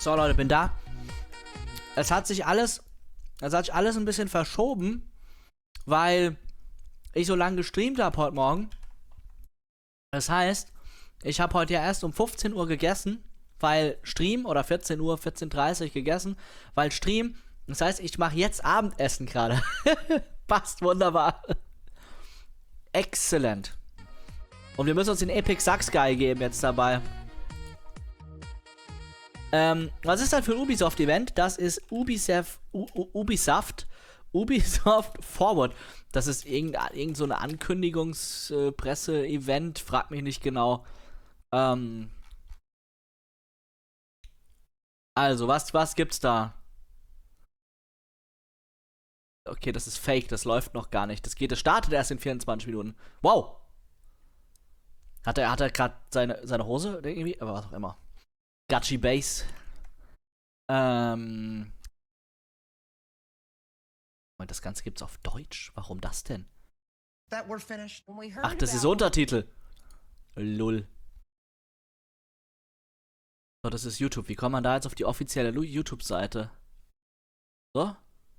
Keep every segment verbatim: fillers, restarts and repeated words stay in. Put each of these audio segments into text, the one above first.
So, Leute, bin da. Es hat sich alles, es hat sich alles ein bisschen verschoben, weil ich so lange gestreamt habe heute Morgen. Das heißt, ich habe heute ja erst um fünfzehn Uhr gegessen, weil Stream, oder vierzehn Uhr, vierzehn Uhr dreißig gegessen, weil Stream, das heißt, ich mache jetzt Abendessen gerade. Passt wunderbar. Exzellent. Und wir müssen uns den Epic Sax Guy geben jetzt dabei. Ähm, was ist das für ein Ubisoft-Event? Das ist Ubisoft, U U Ubisoft, Ubisoft Forward. Das ist irgendein irgend so eine Ankündigungspresse-Event, frag mich nicht genau. Ähm, also, was, was gibt's da? Okay, das ist fake, das läuft noch gar nicht. Das geht, das startet erst in vierundzwanzig Minuten. Wow! Hat er, hat er gerade seine, seine Hose irgendwie? Aber was auch immer. Gucci Base. Ähm. Und das Ganze gibt's auf Deutsch. Warum das denn? Ach, das ist Untertitel. Lull. So, das ist YouTube. Wie kommt man da jetzt auf die offizielle YouTube-Seite? So.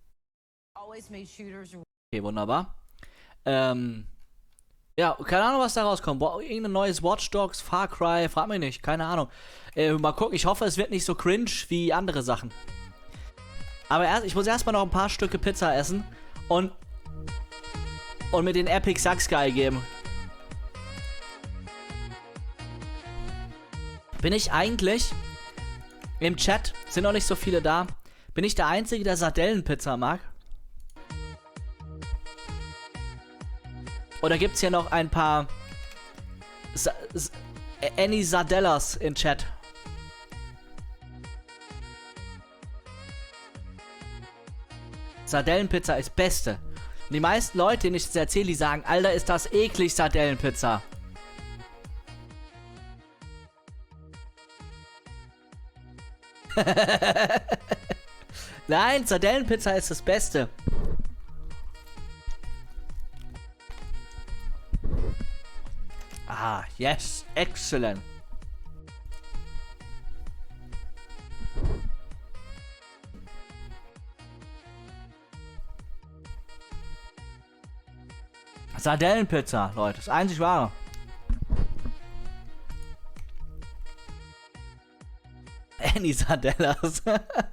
Okay, wunderbar. Ähm. Ja, keine Ahnung, was da rauskommt. Boah, irgendein neues Watch Dogs, Far Cry, frag mich nicht, keine Ahnung. Äh, mal gucken, ich hoffe, es wird nicht so cringe wie andere Sachen. Aber erst, ich muss erstmal noch ein paar Stücke Pizza essen und und mir den Epic Sax Guy geben. Bin ich eigentlich im Chat, sind noch nicht so viele da, bin ich der Einzige, der Sardellenpizza mag? Oder gibt's hier noch ein paar Sa Sa Annie Sardellas in Chat? Sardellenpizza ist beste. Und die meisten Leute, denen ich das erzähle, die sagen, Alter, ist das eklig, Sardellenpizza. Nein, Sardellenpizza ist das Beste. Ah, yes, excellent. Sardellenpizza, Leute, das einzig wahre. Annie Sardellas.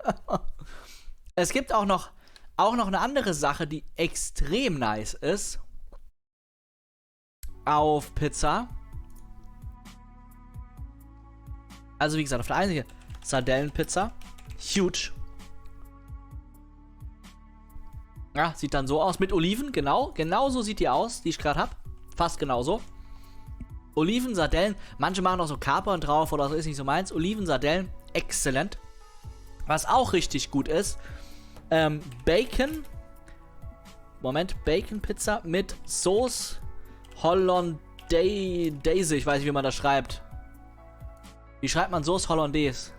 Es gibt auch noch, auch noch eine andere Sache, die extrem nice ist. Auf Pizza. Also wie gesagt, auf der einen Seite Sardellenpizza. Huge. Ja, sieht dann so aus. Mit Oliven, genau. Genau so sieht die aus, die ich gerade habe. Fast genauso. Oliven, Sardellen. Manche machen auch so Kapern drauf oder so, ist nicht so meins. Oliven, Sardellen, exzellent. Was auch richtig gut ist, ähm, Bacon. Moment, Bacon-Pizza mit Sauce Hollandaise. Ich weiß nicht, wie man das schreibt. Wie schreibt man Sauce Hollandaise?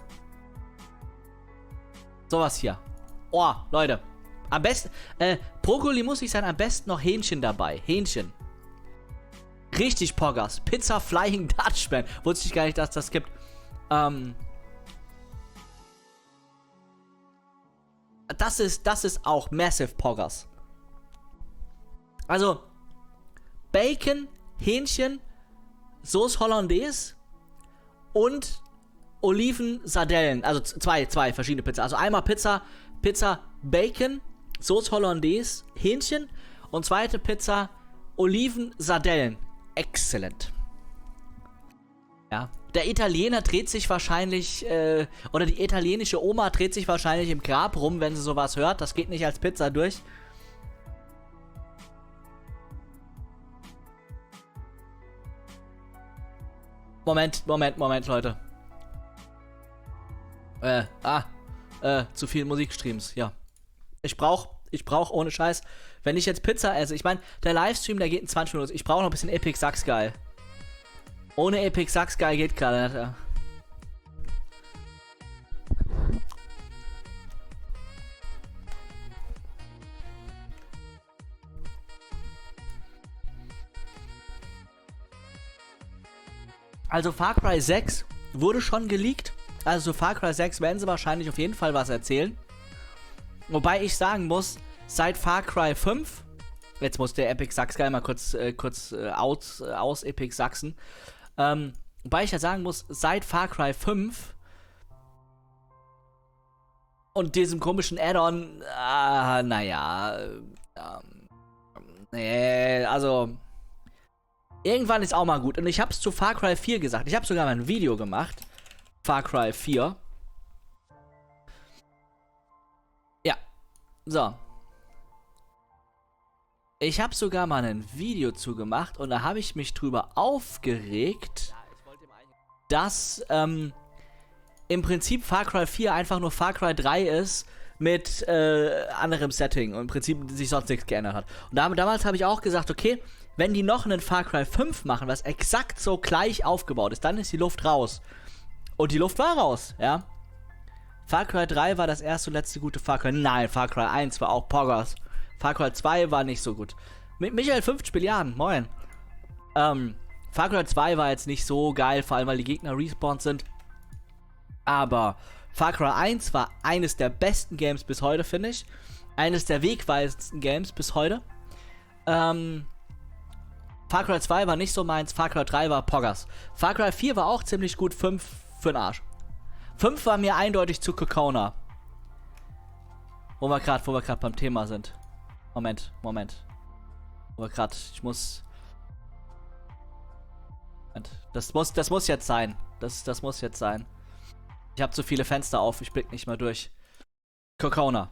Sowas hier. Oh, Leute. Am besten, äh, Brokkoli muss nicht sein, am besten noch Hähnchen dabei. Hähnchen. Richtig Poggers. Pizza Flying Dutchman. Wusste ich gar nicht, dass das gibt. Ähm. Das ist, das ist auch Massive Poggers. Also, Bacon, Hähnchen, Sauce Hollandaise und Oliven, Sardellen. Also zwei, zwei verschiedene Pizza. Also einmal Pizza, Pizza, Bacon, Sauce Hollandaise, Hähnchen und zweite Pizza, Oliven, Sardellen. Exzellent. Ja. Der Italiener dreht sich wahrscheinlich, äh, oder die italienische Oma dreht sich wahrscheinlich im Grab rum, wenn sie sowas hört. Das geht nicht als Pizza durch. Moment, Moment, Moment, Leute. Äh, ah, äh, zu viel Musikstreams, ja. Ich brauch, ich brauch ohne Scheiß, wenn ich jetzt Pizza esse, ich meine, der Livestream, der geht in zwanzig Minuten, ich brauche noch ein bisschen Epic Sax Guy. Ohne Epic Sax Guy geht gerade nicht, ja. Also Far Cry sechs wurde schon geleakt. Also zu Far Cry sechs werden sie wahrscheinlich auf jeden Fall was erzählen. Wobei ich sagen muss, seit Far Cry fünf, jetzt muss der Epic Sachs mal kurz, äh, kurz äh, aus, äh, aus Epic Sachsen, ähm, wobei ich ja sagen muss, seit Far Cry fünf und diesem komischen Add-on, äh, naja, ähm, nee, also, irgendwann ist auch mal gut. Und ich hab's zu Far Cry vier gesagt, ich habe sogar mal ein Video gemacht, Far Cry vier. Ja, so. Ich habe sogar mal ein Video zu gemacht und da habe ich mich drüber aufgeregt, dass ähm, im Prinzip Far Cry vier einfach nur Far Cry drei ist mit äh, anderem Setting und im Prinzip sich sonst nichts geändert hat. Und da, damals habe ich auch gesagt, okay, wenn die noch einen Far Cry fünf machen, was exakt so gleich aufgebaut ist, dann ist die Luft raus. Und die Luft war raus, ja. Far Cry drei war das erste und letzte gute Far Cry. Nein, Far Cry eins war auch Poggers. Far Cry zwei war nicht so gut. Mit Michael fünfzig Milliarden, moin. Ähm, Far Cry zwei war jetzt nicht so geil, vor allem weil die Gegner respawned sind. Aber Far Cry eins war eines der besten Games bis heute, finde ich. Eines der wegweisendsten Games bis heute. Ähm, Far Cry zwei war nicht so meins, Far Cry drei war Poggers. Far Cry vier war auch ziemlich gut, fünf für den Arsch. fünf war mir eindeutig zu Kokona. Wo wir gerade, wo wir gerade beim Thema sind. Moment, Moment. Wo wir gerade, ich muss... Moment. Das muss, das muss jetzt sein. Das, das muss jetzt sein. Ich habe zu viele Fenster auf, ich blick nicht mal durch. Kokona.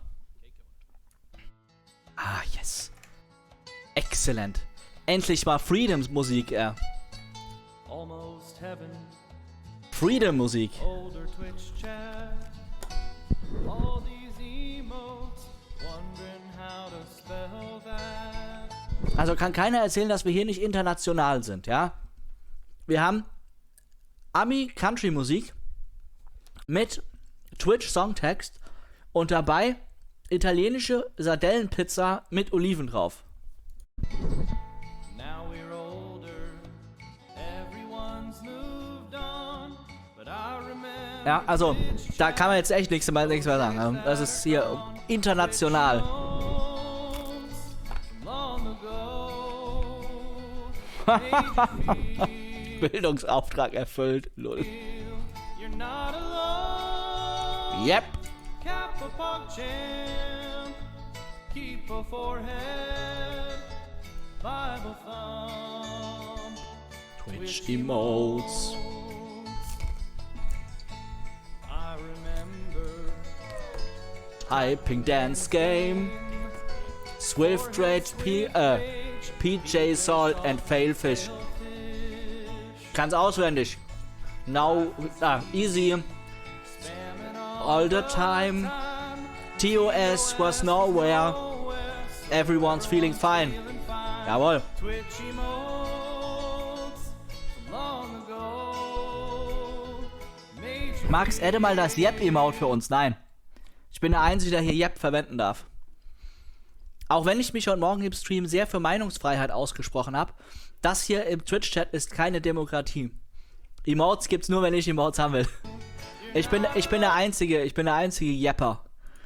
Ah, yes. Excellent. Endlich mal Freedom-Musik, äh. Freedom-Musik. Also kann keiner erzählen, dass wir hier nicht international sind, ja? Wir haben Ami-Country-Musik mit Twitch-Songtext und dabei italienische Sardellenpizza mit Oliven drauf. Ja, also, da kann man jetzt echt nichts mehr, nichts mehr sagen. Das ist hier international. Bildungsauftrag erfüllt. Lol. Yep. Twitch Emotes. Hyping Dance Game. Swift Rage P, äh, P J Salt and Failfish. Kann's auswendig. Now, ah, easy. All the time. T O S was nowhere. Everyone's feeling fine. Jawohl. Max, adde mal das Yep-Emote für uns. Nein. Ich bin der Einzige, der hier Yep verwenden darf. Auch wenn ich mich heute Morgen im Stream sehr für Meinungsfreiheit ausgesprochen habe, das hier im Twitch-Chat ist keine Demokratie. Emotes gibt's nur, wenn ich Emotes haben will. Ich bin, ich bin der einzige, ich bin der einzige Yepper.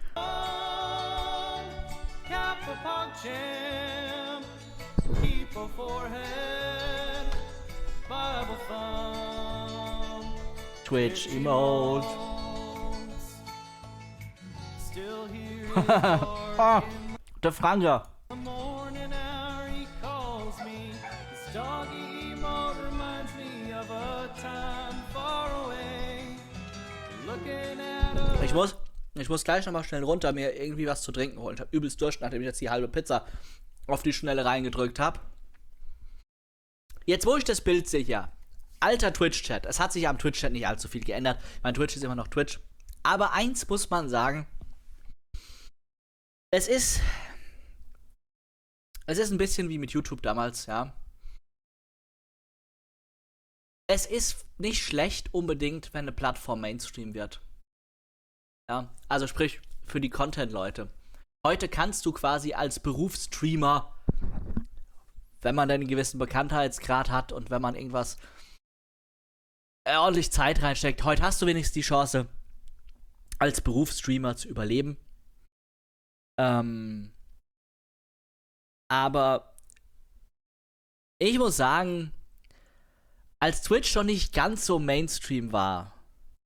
Twitch Emote. Oh, der Franke. Ich muss, ich muss gleich nochmal schnell runter mir irgendwie was zu trinken holen. Ich hab übelst Durst, nachdem ich jetzt die halbe Pizza auf die Schnelle reingedrückt habe. Jetzt, wo ich das Bild sehe, ja. Alter Twitch-Chat. Es hat sich ja am Twitch-Chat nicht allzu viel geändert. Mein Twitch ist immer noch Twitch. Aber eins muss man sagen. Es ist... Es ist ein bisschen wie mit YouTube damals, ja. Es ist nicht schlecht unbedingt, wenn eine Plattform Mainstream wird. Ja, also sprich, für die Content-Leute. Heute kannst du quasi als Berufsstreamer, wenn man dann einen gewissen Bekanntheitsgrad hat und wenn man irgendwas äh, ordentlich Zeit reinsteckt. Heute hast du wenigstens die Chance, als Berufsstreamer zu überleben. Ähm, aber ich muss sagen, als Twitch schon nicht ganz so Mainstream war,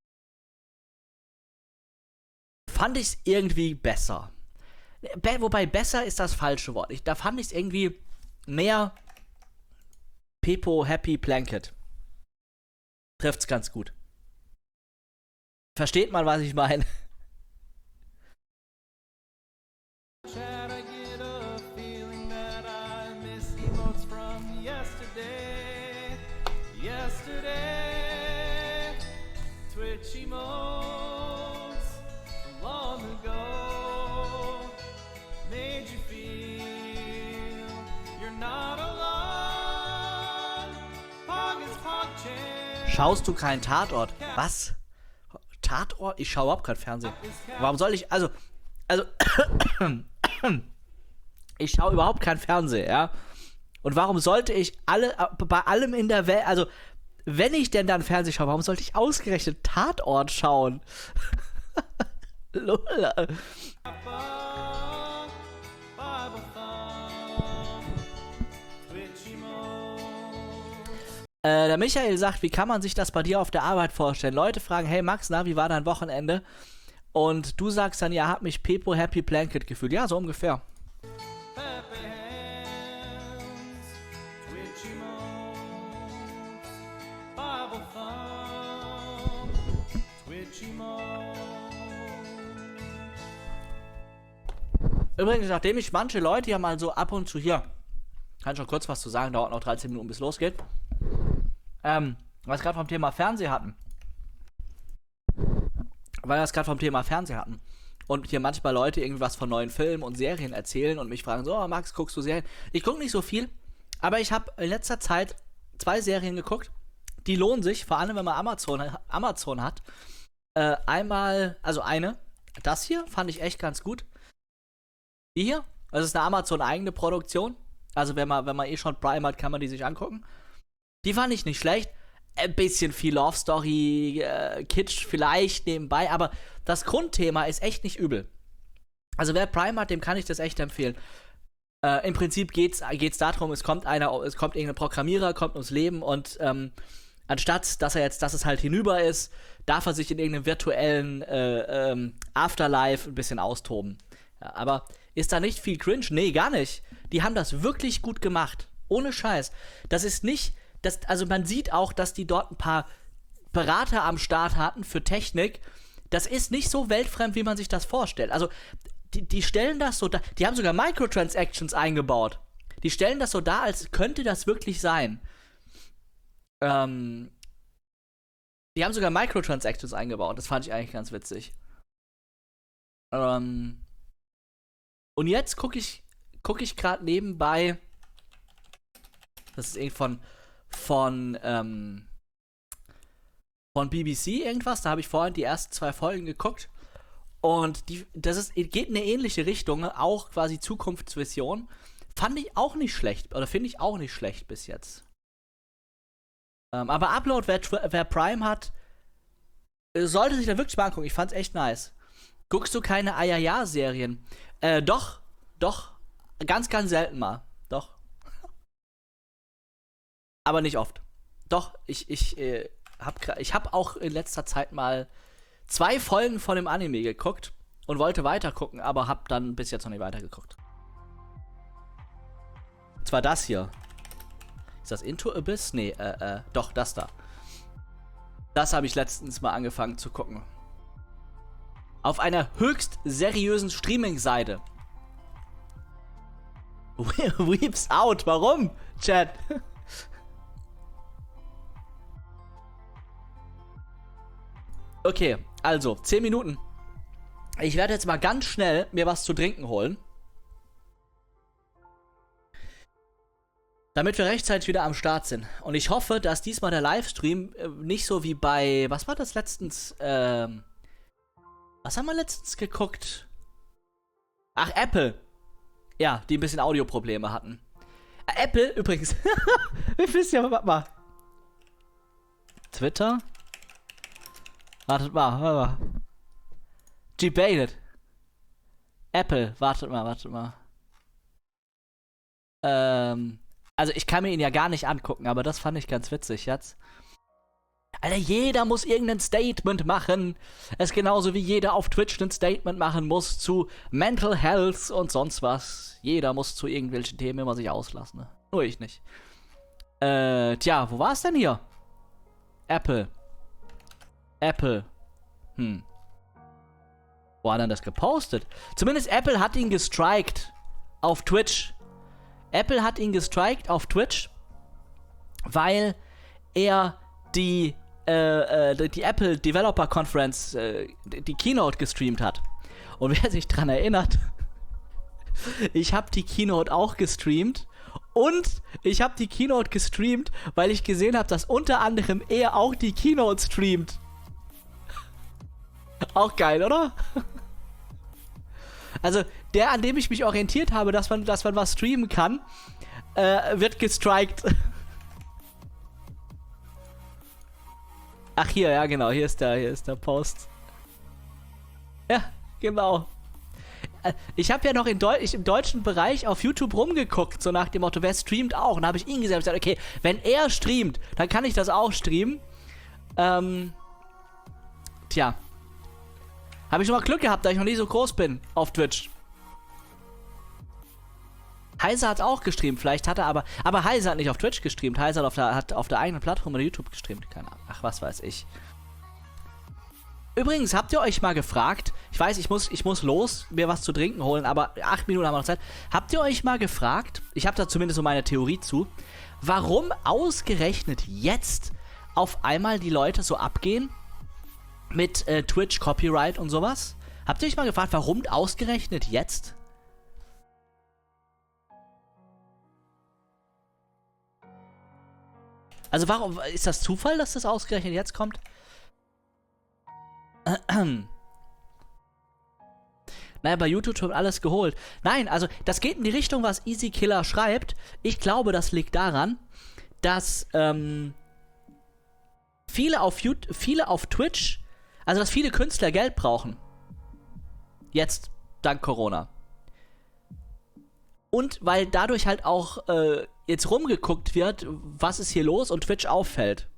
fand ich es irgendwie besser. Be wobei besser ist das falsche Wort. Ich, da fand ich es irgendwie mehr Pepo Happy Blanket. Trifft's ganz gut. Versteht man, was ich meine? Schaust du keinen Tatort? Was? Tatort? Ich schaue überhaupt kein Fernsehen. Warum soll ich, also, also, ich schaue überhaupt kein Fernsehen, ja? Und warum sollte ich alle, bei allem in der Welt, also, wenn ich denn dann Fernsehen schaue, warum sollte ich ausgerechnet Tatort schauen? Lol. Äh, der Michael sagt, wie kann man sich das bei dir auf der Arbeit vorstellen? Leute fragen, hey Max, na, wie war dein Wochenende? Und du sagst dann, ja, hab mich Pepo Happy Blanket gefühlt. Ja, so ungefähr. Übrigens, nachdem ich manche Leute ja mal so ab und zu hier, kann ich schon kurz was zu sagen, dauert noch dreizehn Minuten, bis losgeht. Ähm, was gerade vom Thema Fernsehen hatten. Weil wir es gerade vom Thema Fernsehen hatten. Und hier manchmal Leute irgendwas von neuen Filmen und Serien erzählen und mich fragen so, oh, Max, guckst du Serien? Ich gucke nicht so viel, aber ich habe in letzter Zeit zwei Serien geguckt, die lohnen sich, vor allem wenn man Amazon, Amazon hat. Äh, einmal, also eine, das hier fand ich echt ganz gut. Die hier, das ist eine Amazon-eigene Produktion. Also wenn man, wenn man eh schon Prime hat, kann man die sich angucken. Die fand ich nicht schlecht. Ein bisschen viel Love Story, äh, Kitsch vielleicht nebenbei, aber das Grundthema ist echt nicht übel. Also wer Prime hat, dem kann ich das echt empfehlen. Äh, Im Prinzip geht's, geht's darum, es kommt einer, es kommt irgendein Programmierer, kommt ums Leben und ähm, anstatt, dass er jetzt, dass es halt hinüber ist, darf er sich in irgendeinem virtuellen äh, ähm, Afterlife ein bisschen austoben. Ja, aber ist da nicht viel Cringe? Nee, gar nicht. Die haben das wirklich gut gemacht. Ohne Scheiß. Das ist nicht, das, also man sieht auch, dass die dort ein paar Berater am Start hatten für Technik. Das ist nicht so weltfremd, wie man sich das vorstellt. Also, die, die stellen das so da, die haben sogar Microtransactions eingebaut. Die stellen das so dar, als könnte das wirklich sein. Ähm, die haben sogar Microtransactions eingebaut. Das fand ich eigentlich ganz witzig. Ähm, und jetzt gucke ich, gucke ich gerade nebenbei. Das ist irgendwie von, von, ähm, von B B C irgendwas. Da habe ich vorhin die ersten zwei Folgen geguckt. Und die, das ist, geht in eine ähnliche Richtung, auch quasi Zukunftsvision. Fand ich auch nicht schlecht, oder finde ich auch nicht schlecht bis jetzt. Ähm, aber Upload, wer, wer Prime hat, sollte sich da wirklich mal angucken. Ich fand's echt nice. Guckst du keine Ayaya-Serien? Äh, doch, doch. Ganz, ganz selten mal. Doch. Aber nicht oft. Doch, ich, ich, äh, hab, ich hab auch in letzter Zeit mal zwei Folgen von dem Anime geguckt und wollte weitergucken, aber hab dann bis jetzt noch nicht weitergeguckt. Und zwar das hier. Ist das Into Abyss? Nee, äh, äh, doch, das da. Das habe ich letztens mal angefangen zu gucken. Auf einer höchst seriösen Streaming-Seite. Weeps out, warum? Chat. Okay, also, zehn Minuten. Ich werde jetzt mal ganz schnell mir was zu trinken holen. Damit wir rechtzeitig wieder am Start sind. Und ich hoffe, dass diesmal der Livestream äh, nicht so wie bei, was war das letztens? Ähm, was haben wir letztens geguckt? Ach, Apple. Ja, die ein bisschen Audioprobleme hatten. Äh, Apple, übrigens. Wir wissen ja, warte mal. Twitter. Wartet mal, warte mal. Debated. Apple, wartet mal, wartet mal. Ähm, also ich kann mir ihn ja gar nicht angucken, aber das fand ich ganz witzig jetzt. Alter, jeder muss irgendein Statement machen. Es ist genauso wie jeder auf Twitch ein Statement machen muss zu Mental Health und sonst was. Jeder muss zu irgendwelchen Themen immer sich auslassen. Ne? Nur ich nicht. Äh, tja, wo war es denn hier? Apple. Apple. Hm. Wo hat er das gepostet? Zumindest Apple hat ihn gestrikt. Auf Twitch. Apple hat ihn gestrikt auf Twitch, weil er die, äh, äh, die Apple Developer Conference, äh, die Keynote gestreamt hat. Und wer sich dran erinnert, ich habe die Keynote auch gestreamt und ich habe die Keynote gestreamt, weil ich gesehen habe, dass unter anderem er auch die Keynote streamt. Auch geil, oder? Also, der, an dem ich mich orientiert habe, dass man, dass man was streamen kann, äh, wird gestrikt. Ach, hier, ja, genau, hier ist der, hier ist der Post. Ja, genau. Äh, ich habe ja noch in Deu ich, im deutschen Bereich auf YouTube rumgeguckt, so nach dem Motto, wer streamt auch? Und da habe ich ihn gesehen und gesagt, okay, wenn er streamt, dann kann ich das auch streamen. Ähm, tja. Habe ich schon mal Glück gehabt, da ich noch nie so groß bin auf Twitch. Heiser hat auch gestreamt, vielleicht hat er aber... Aber Heiser hat nicht auf Twitch gestreamt, Heiser hat auf der, hat auf der eigenen Plattform oder YouTube gestreamt. Keine Ahnung. Ach, was weiß ich. Übrigens, habt ihr euch mal gefragt, ich weiß, ich muss, ich muss los, mir was zu trinken holen, aber acht Minuten haben wir noch Zeit. Habt ihr euch mal gefragt, ich habe da zumindest so meine Theorie zu, warum ausgerechnet jetzt auf einmal die Leute so abgehen mit äh, Twitch, Copyright und sowas? Habt ihr euch mal gefragt, warum ausgerechnet jetzt? Also warum, ist das Zufall, dass das ausgerechnet jetzt kommt? Naja, bei YouTube wird alles geholt. Nein, also das geht in die Richtung, was Easy Killer schreibt. Ich glaube, das liegt daran, dass ähm, viele auf YouTube, viele auf Twitch, also dass viele Künstler Geld brauchen. Jetzt, dank Corona. Und weil dadurch halt auch äh, jetzt rumgeguckt wird, was ist hier los und Twitch auffällt.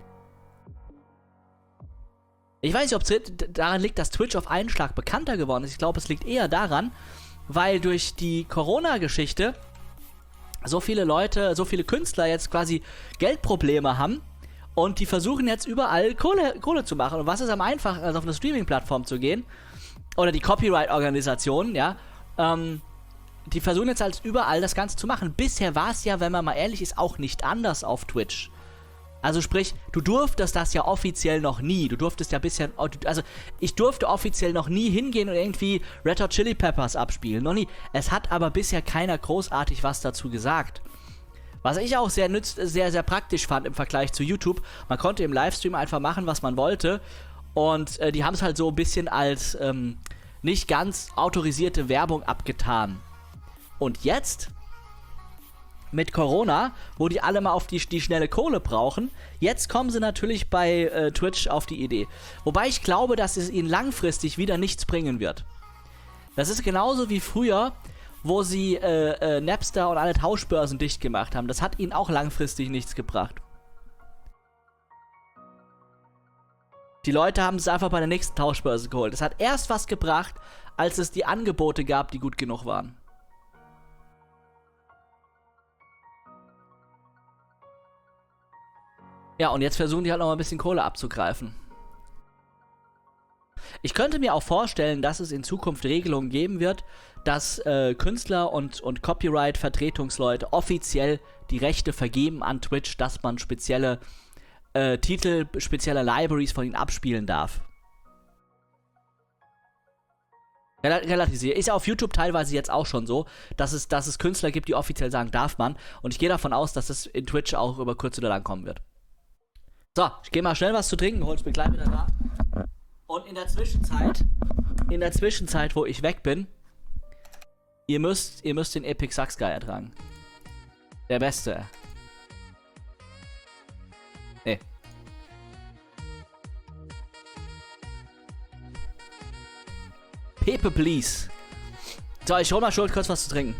Ich weiß nicht, ob es daran liegt, dass Twitch auf einen Schlag bekannter geworden ist. Ich glaube, es liegt eher daran, weil durch die Corona-Geschichte so viele Leute, so viele Künstler jetzt quasi Geldprobleme haben und die versuchen jetzt überall Kohle, Kohle zu machen. Und was ist am einfachsten, als auf eine Streaming-Plattform zu gehen? Oder die Copyright-Organisationen, ja, ähm, die versuchen jetzt halt überall das Ganze zu machen. Bisher war es ja, wenn man mal ehrlich ist, auch nicht anders auf Twitch. Also sprich, du durftest das ja offiziell noch nie. Du durftest ja bisher, also ich durfte offiziell noch nie hingehen und irgendwie Red Hot Chili Peppers abspielen. Noch nie. Es hat aber bisher keiner großartig was dazu gesagt. Was ich auch sehr nütz, sehr, sehr praktisch fand im Vergleich zu YouTube. Man konnte im Livestream einfach machen, was man wollte. Und äh, die haben es halt so ein bisschen als ähm, nicht ganz autorisierte Werbung abgetan. Und jetzt, mit Corona, wo die alle mal auf die, die schnelle Kohle brauchen, jetzt kommen sie natürlich bei äh, Twitch auf die Idee. Wobei ich glaube, dass es ihnen langfristig wieder nichts bringen wird. Das ist genauso wie früher, wo sie äh, äh, Napster und alle Tauschbörsen dicht gemacht haben. Das hat ihnen auch langfristig nichts gebracht. Die Leute haben es einfach bei der nächsten Tauschbörse geholt. Das hat erst was gebracht, als es die Angebote gab, die gut genug waren. Ja, und jetzt versuchen die halt noch mal ein bisschen Kohle abzugreifen. Ich könnte mir auch vorstellen, dass es in Zukunft Regelungen geben wird, dass äh, Künstler und, und Copyright-Vertretungsleute offiziell die Rechte vergeben an Twitch, dass man spezielle äh, Titel, spezielle Libraries von ihnen abspielen darf. Rel Relativ ist ja auf YouTube teilweise jetzt auch schon so, dass es, dass es Künstler gibt, die offiziell sagen, darf man. Und ich gehe davon aus, dass es in Twitch auch über kurz oder lang kommen wird. So, ich gehe mal schnell was zu trinken, hol's mir gleich wieder da. Und in der Zwischenzeit, in der Zwischenzeit, wo ich weg bin, ihr müsst, ihr müsst den Epic Sax Guy ertragen. Der Beste. Nee. Pepe, please. So, ich hol mal schon kurz was zu trinken.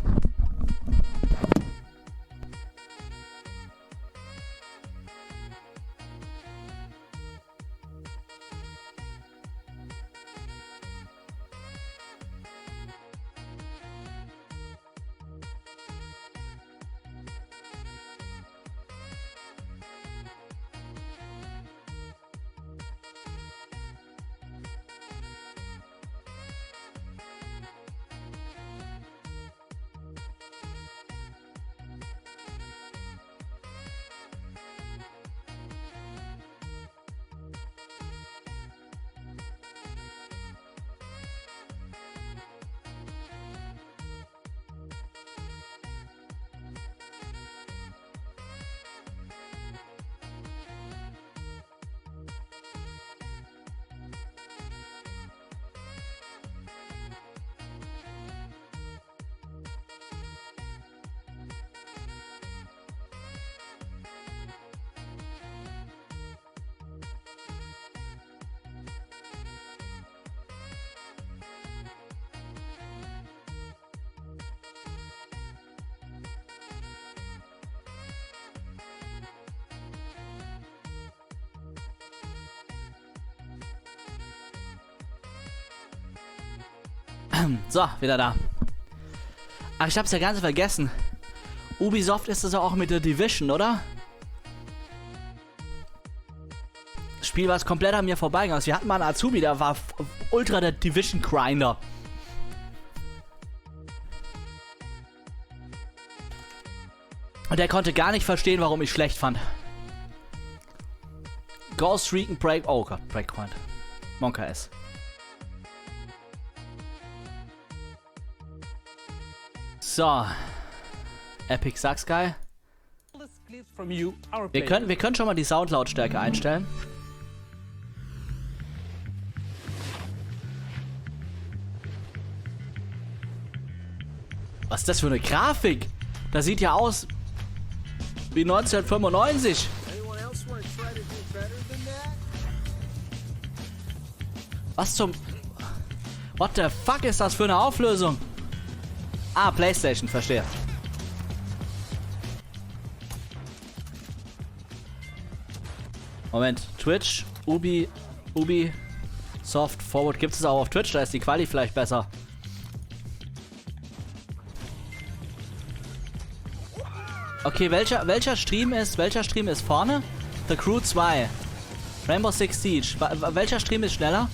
So, wieder da. Ach, ich hab's ja ganz vergessen. Ubisoft ist das auch mit der Division, oder? Das Spiel war komplett an mir vorbeigegangen. Wir hatten mal einen Azubi, der war ultra der Division-Grinder. Und der konnte gar nicht verstehen, warum ich schlecht fand. Ghost Recon Break... Oh Gott, Breakpoint. Monka S. So. Epic Sucks Guy. Wir können, wir können schon mal die Soundlautstärke einstellen. Was ist das für eine Grafik? Das sieht ja aus wie neunzehnhundertfünfundneunzig. Was zum... What the fuck ist das für eine Auflösung? Ah, PlayStation, verstehe. Moment, Twitch, Ubi, Ubi, Soft Forward. Gibt es auch auf Twitch? Da ist die Quali vielleicht besser. Okay, welcher, welcher Stream ist, welcher Stream ist vorne? The Crew zwei. Rainbow Six Siege. Welcher Stream ist schneller?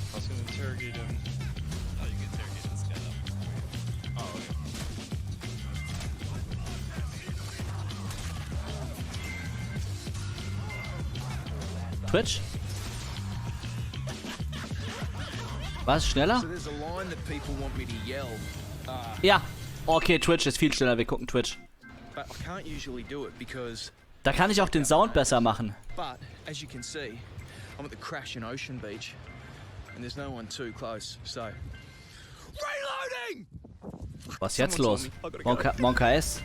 Twitch? Was? Schneller? Ja. Okay, Twitch ist viel schneller. Wir gucken Twitch. Da kann ich auch den Sound besser machen. Was ist jetzt los? Monka, Monka S?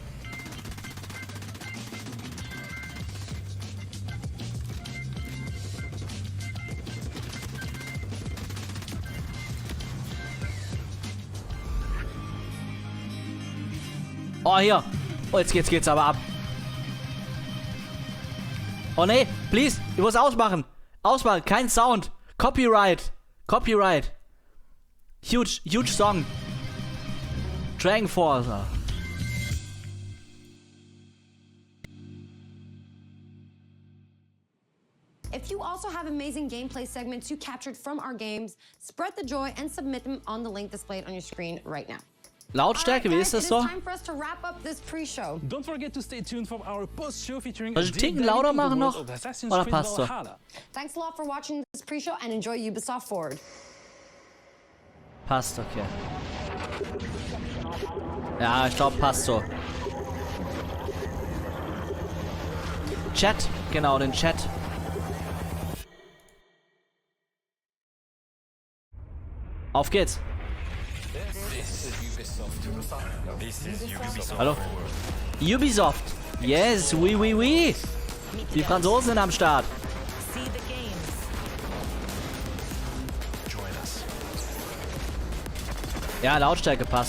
Oh, hier. Oh, jetzt geht's, geht's aber ab. Oh, nee. Please. Ich muss ausmachen. Ausmachen. Kein Sound. Copyright. Copyright. Huge, huge Song. Dragon Force. If you also have amazing gameplay segments you captured from our games, spread the joy and submit them on the link displayed on your screen right now. Lautstärke, wie ist das so? Don't forget to stay tuned for our post-show featuring Soll ich einen Ticken lauter machen noch? Oder passt so? Thanks a lot for watching this pre-show and enjoy Ubisoft Forward. Passt, okay. Ja, ich glaube, passt so. Chat, genau, den Chat. Auf geht's. Hallo? Ubisoft. Yes, oui, oui, oui. Die Franzosen sind am Start. Ja, Lautstärke passt.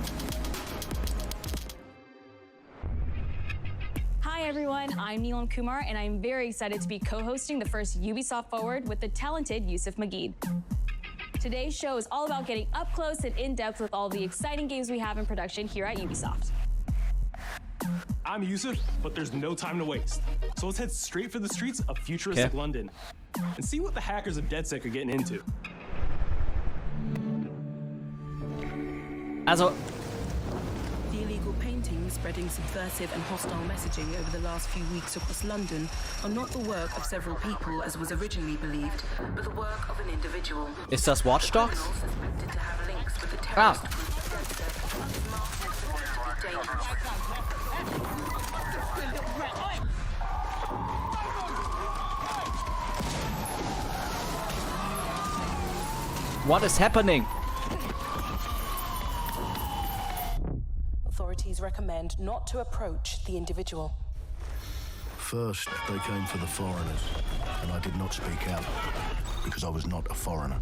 Hi everyone, I'm Neelam Kumar and I'm very excited to be co-hosting the first Ubisoft Forward with the talented Yusuf Mageed. Today's show is all about getting up close and in-depth with all the exciting games we have in production here at Ubisoft. I'm Yusuf, but there's no time to waste. So let's head straight for the streets of futuristic Okay. London and see what the hackers of DedSec are getting into. Also, The illegal paintings spreading subversive and hostile messaging over the last few weeks across London are not the work of several people as was originally believed, but the work of an individual. ist das Watch Dogs? Criminals suspected to have links with the Ah. terrorist group DedSec and his masked exhibit to be dangerous. What is happening? Authorities recommend not to approach the individual. First, they came for the foreigners, and I did not speak out because I was not a foreigner.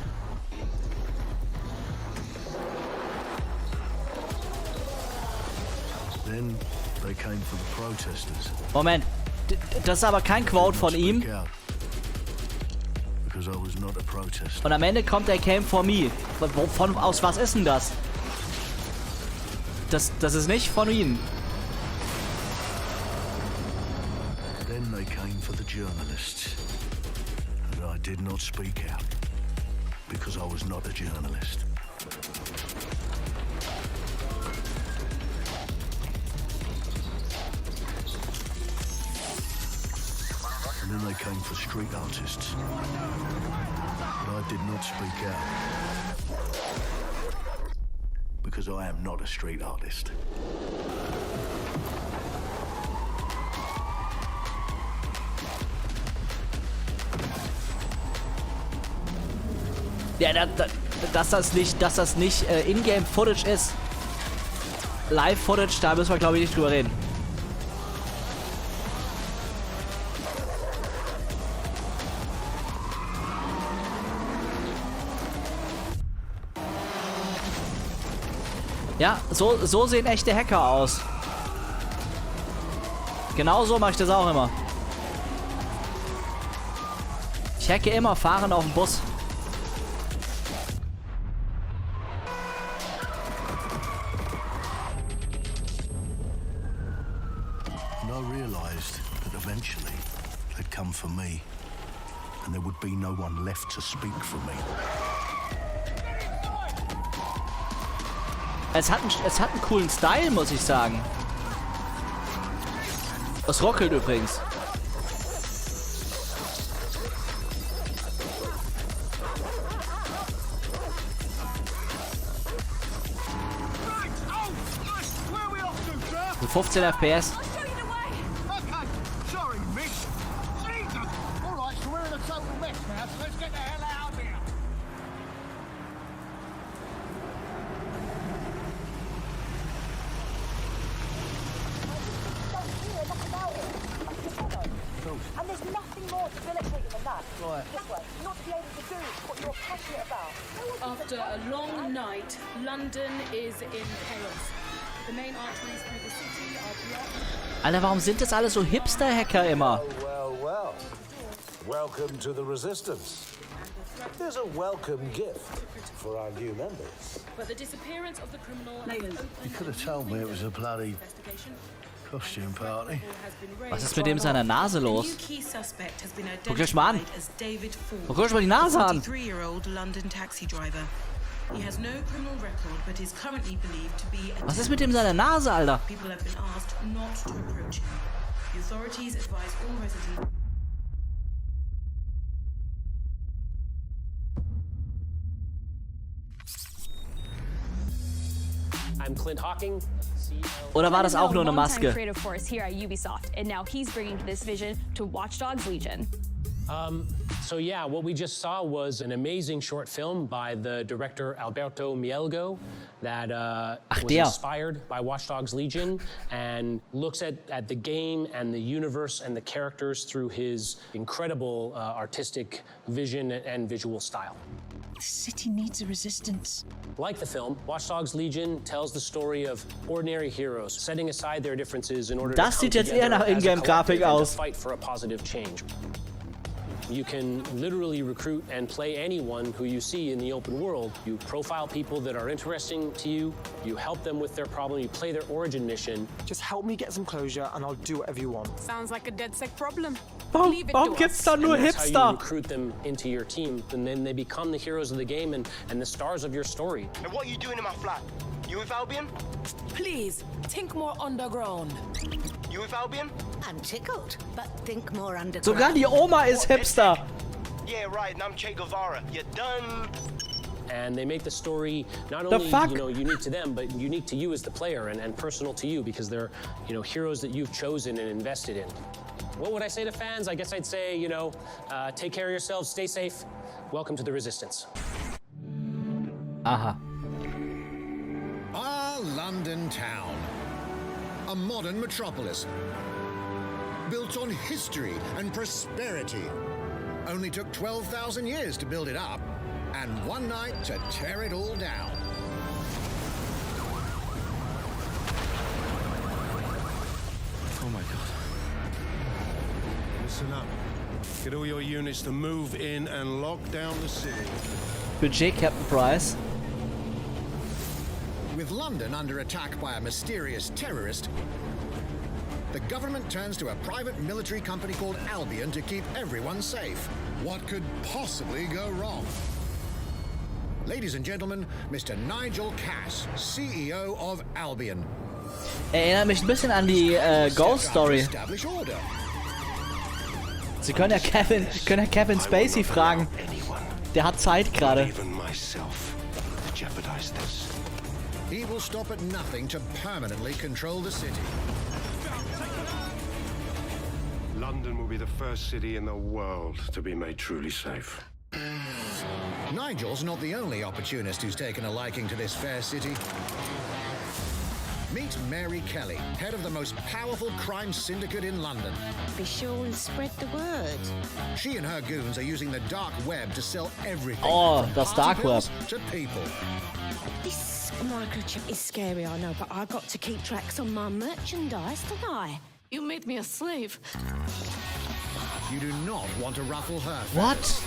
Then they came for the protesters. Moment, D das ist aber kein Quote von ihm. Speak out because I was not a protester. Und am Ende kommt der Came for me. Von, von, aus was ist denn das? Das, das ist nicht von ihm. Then they came for the journalists, and I did not speak out because I was not a journalist. And then they came for street artists, but I did not speak out because I am not a street artist. Ja, da, da, dass das nicht, dass das nicht äh, Ingame-Footage ist. Live-Footage, da müssen wir, glaube ich, nicht drüber reden. Ja, so, so sehen echte Hacker aus. Genau so mache ich das auch immer. Ich hacke immer fahren auf dem Bus. And I realised that eventually they'd come for me, and there would be no one left to speak for me. Es hat, einen, es hat einen coolen Style, muss ich sagen. Es rockelt übrigens. Mit fünfzehn F P S. Okay, sorry, Mick. Jesus! All right, so we're in a total mess now, so let's get the hell out of here. And there's nothing more debilitating than that. Right. This way, not to be able to do what you're passionate about. After a long night, London is in chaos. The main arteries through the city are blocked. Alter, warum sind das alle so Hipster-Hacker immer? Well, well. Welcome to the Resistance. There's a welcome gift for our new members. But the disappearance of the criminal You could have told me it was a bloody costume party. Was ist mit dem seiner Nase los? The new key suspect has been Guckt euch mal an. identified as David Ford, Guckt euch mal die Nase an. forty-three-year-old London taxi driver. He has no criminal record, but is currently believed to be a Was ist mit dem seiner Nase, Alter? People have been asked not to approach him. The authorities advise all residents. I'm Clint Hawking, C E O. Oder war das auch nur eine Longtime Maske? creative force here at Ubisoft, and now he's bringing this vision to Watch Dogs Legion. Um, so yeah, what we just saw was an amazing short film by the director Alberto Mielgo that uh, Ach, was der. inspired by Watch Dogs Legion and looks at, at the game and the universe and the characters through his incredible uh, artistic vision and visual style. The city needs a resistance. Like the film, Watch Dogs Legion tells the story of ordinary heroes setting aside their differences in order Das to come sieht jetzt eher together nach as a Ingame-Grafik collective and aus. to fight for a positive change. You can literally recruit and play anyone who you see in the open world. You profile people that are interesting to you, you help them with their problem, you play their origin mission. Just help me get some closure and I'll do whatever you want. Sounds like a DedSec problem. Warum, Leave it warum to gibt's us. da nur And that's how you Hipster? recruit them into your team, and then they become the heroes of the game and, and the stars of your story. And what are you doing in my flat? You with Albion? Please, think more underground. You with Albion? I'm tickled, but think more underground. Sogar die Oma ist Hipster. Yeah, right, and I'm Che Guevara. You're done. And they make the story not The only fuck? you know unique to them, but unique to you as the player and, and personal to you because they're you know heroes that you've chosen and invested in. What would I say to fans? I guess I'd say you know uh, take care of yourselves, stay safe. Welcome to the Resistance. Aha. Our London town, a modern metropolis, built on history and prosperity. Only took twelve thousand years to build it up, and one night to tear it all down. Oh my God. Listen up. Get all your units to move in and lock down the city. Budget Captain Price. With London under attack by a mysterious terrorist, the government turns to a private military company called Albion to keep everyone safe. What could possibly go wrong? Ladies and gentlemen, Mister Nigel Cass, C E O of Albion. Erinnert mich ein bisschen an die äh, Ghost Story. Sie können ja Kevin, können ja Kevin Spacey fragen. Der hat Zeit gerade. He will stop at nothing to permanently control the city. London will be the first city in the world to be made truly safe. Nigel's not the only opportunist who's taken a liking to this fair city. Meet Mary Kelly, head of the most powerful crime syndicate in London. Be sure and spread the word. She and her goons are using the dark web to sell everything Oh, from das party Dark Web. pills to people. This microchip is scary, I know, but I got to keep tracks on my merchandise, don't I? You made me a slave. You do not want to ruffle her. What?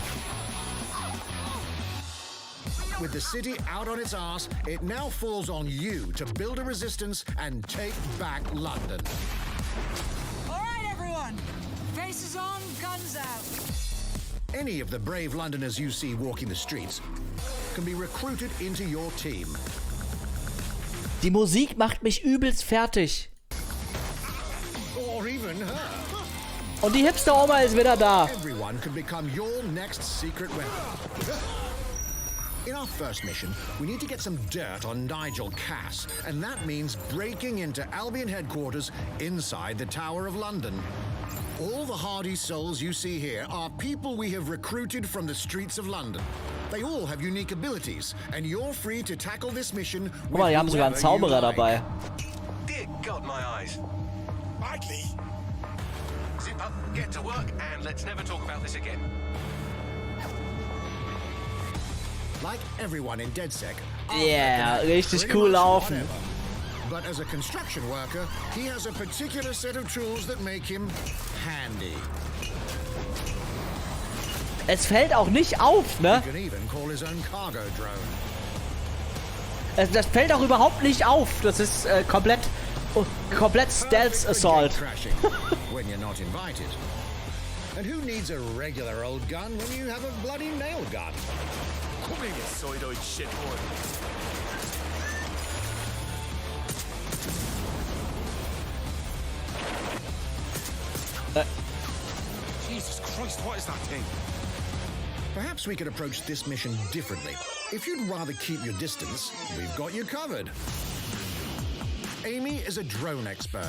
With the city out on its arse, it now falls on you to build a resistance and take back London. All right, everyone. Faces on, guns out. Any of the brave Londoners you see walking the streets can be recruited into your team. Die Musik macht mich übelst fertig. Or even her. Und die Hipster-Oma ist wieder da. Everyone can become your next secret weapon. In our first mission, we need to get some dirt on Nigel Cass, and that means breaking into Albion headquarters inside the Tower of London. All the hardy souls you see here are people we have recruited from the streets of London. They all have unique abilities, and you're free to tackle this mission with Guck mal, die haben sogar einen whoever you Zauberer like. dabei. Dear God, my eyes. Badly. Zip up, get to work, and let's never talk about this again. Like everyone in DedSec, Yeah, richtig pretty cool much laufen. whatever. But as a construction worker, he has a particular set of tools that make him handy. Es fällt auch nicht auf, ne? He can even call his own cargo drone. Es, das fällt auch überhaupt nicht auf. Das ist äh, komplett, oh, komplett Stealth Assault. Crashing when you're not invited. And who needs a regular old gun when you have a bloody nail gun? Come here, you soidoid shitboy. Uh. Jesus Christ, what is that thing? Perhaps we could approach this mission differently. If you'd rather keep your distance, we've got you covered. Amy is a drone expert.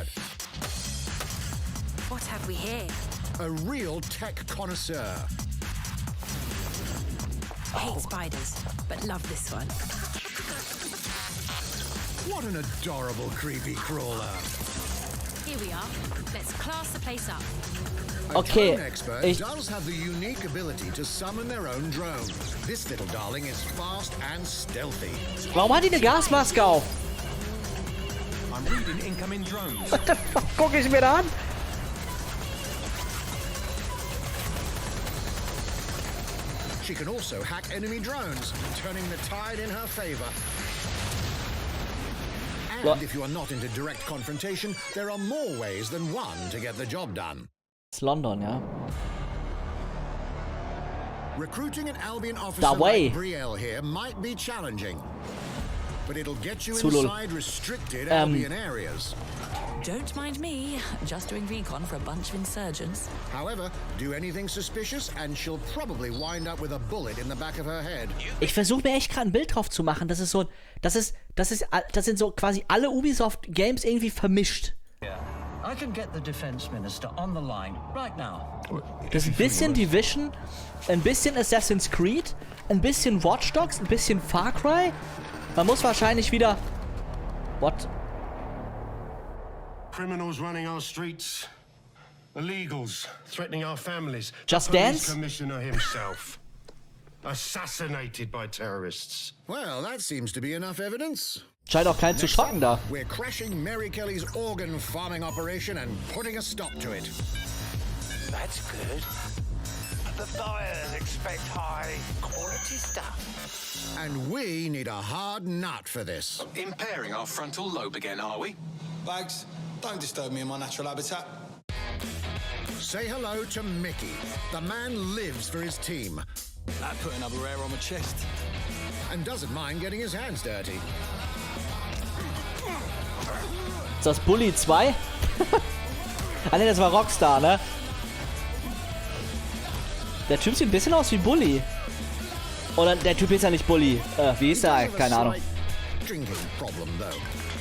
What have we here? A real tech connoisseur. Hate spiders, but love this one. What an adorable creepy crawler. Here we are. Let's class the place up. Okay, drone expert ich... does have the unique ability to summon their own drone. This little darling is fast and stealthy. Warum hat die eine Gasmaske auf? I'm reading incoming drones. What the fuck guck ich mir da an? She can also hack enemy drones, turning the tide in her favor. And What? if you are not into direct confrontation, there are more ways than one to get the job done. Das ist London, ja. Recruiting an Albion officer Da way. like Brielle here might be challenging, but it'll get you Zulul. inside restricted Um, Albion areas. Don't mind me, just doing recon for a bunch of insurgents. However, do anything suspicious and she'll probably wind up with a bullet in the back of her head. Ich versuche mir echt gerade ein Bild drauf zu machen. Das ist so, das ist, das ist, das sind so quasi alle Ubisoft-Games irgendwie vermischt. I can get the defense minister on the line right now. Das ist ein bisschen Division, ein bisschen Assassin's Creed, ein bisschen Watch Dogs, ein bisschen Far Cry. Man muss wahrscheinlich wieder... What? Criminals running our streets. Illegals threatening our families. Just the police Dance? Commissioner himself. Assassinated by terrorists. Well, that seems to be enough evidence. Scheint auch keinen zu schocken da. We're crashing Mary Kelly's organ farming operation and putting a stop to it. That's good. The buyers expect high quality stuff. And we need a hard nut for this. Impairing our frontal lobe again, are we? Bags, don't disturb me in my natural habitat. Say hello to Mickey. The man lives for his team. That put another hair on my chest. And doesn't mind getting his hands dirty. Ist das Bully zwei? Ah ne, das war Rockstar, ne? Der Typ sieht ein bisschen aus wie Bully. Oder der Typ ist ja nicht Bully. Äh, wie ist der? Keine Ahnung. Drinking problem though.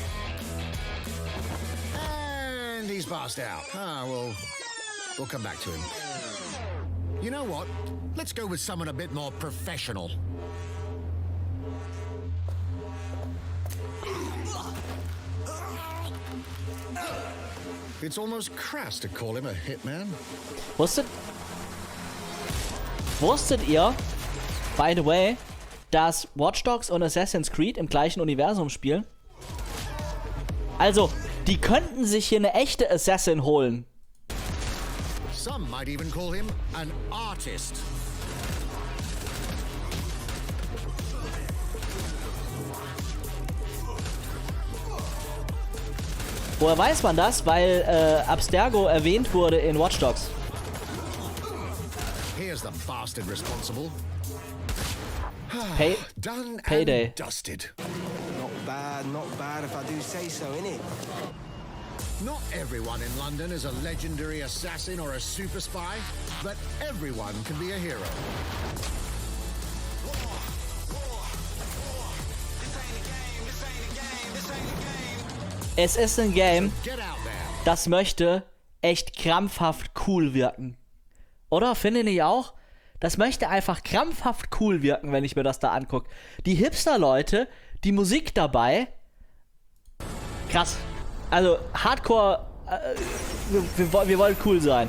And he's passed out. Ah, well, we'll come back to him. You know what? Let's go with someone a bit more professional. It's almost crass to call him a hitman. Wusstet, wusstet ihr, by the way, dass Watch Dogs und Assassin's Creed im gleichen Universum spielen? Also, die könnten sich hier eine echte Assassin holen. Some might even call him an artist. Woher weiß man das? Weil äh, Abstergo erwähnt wurde in Watch Dogs. Here's the bastard responsible. Pay Done Payday. and dusted. Not bad, not bad if I do say so, innit? Not everyone in London is a legendary assassin or a super spy, but everyone can be a hero. Es ist ein Game, das möchte echt krampfhaft cool wirken. Oder? Findet ihr auch? Das möchte einfach krampfhaft cool wirken, wenn ich mir das da angucke. Die Hipster-Leute, die Musik dabei. Krass. Also, Hardcore. Äh, wir, wir, wir wollen cool sein.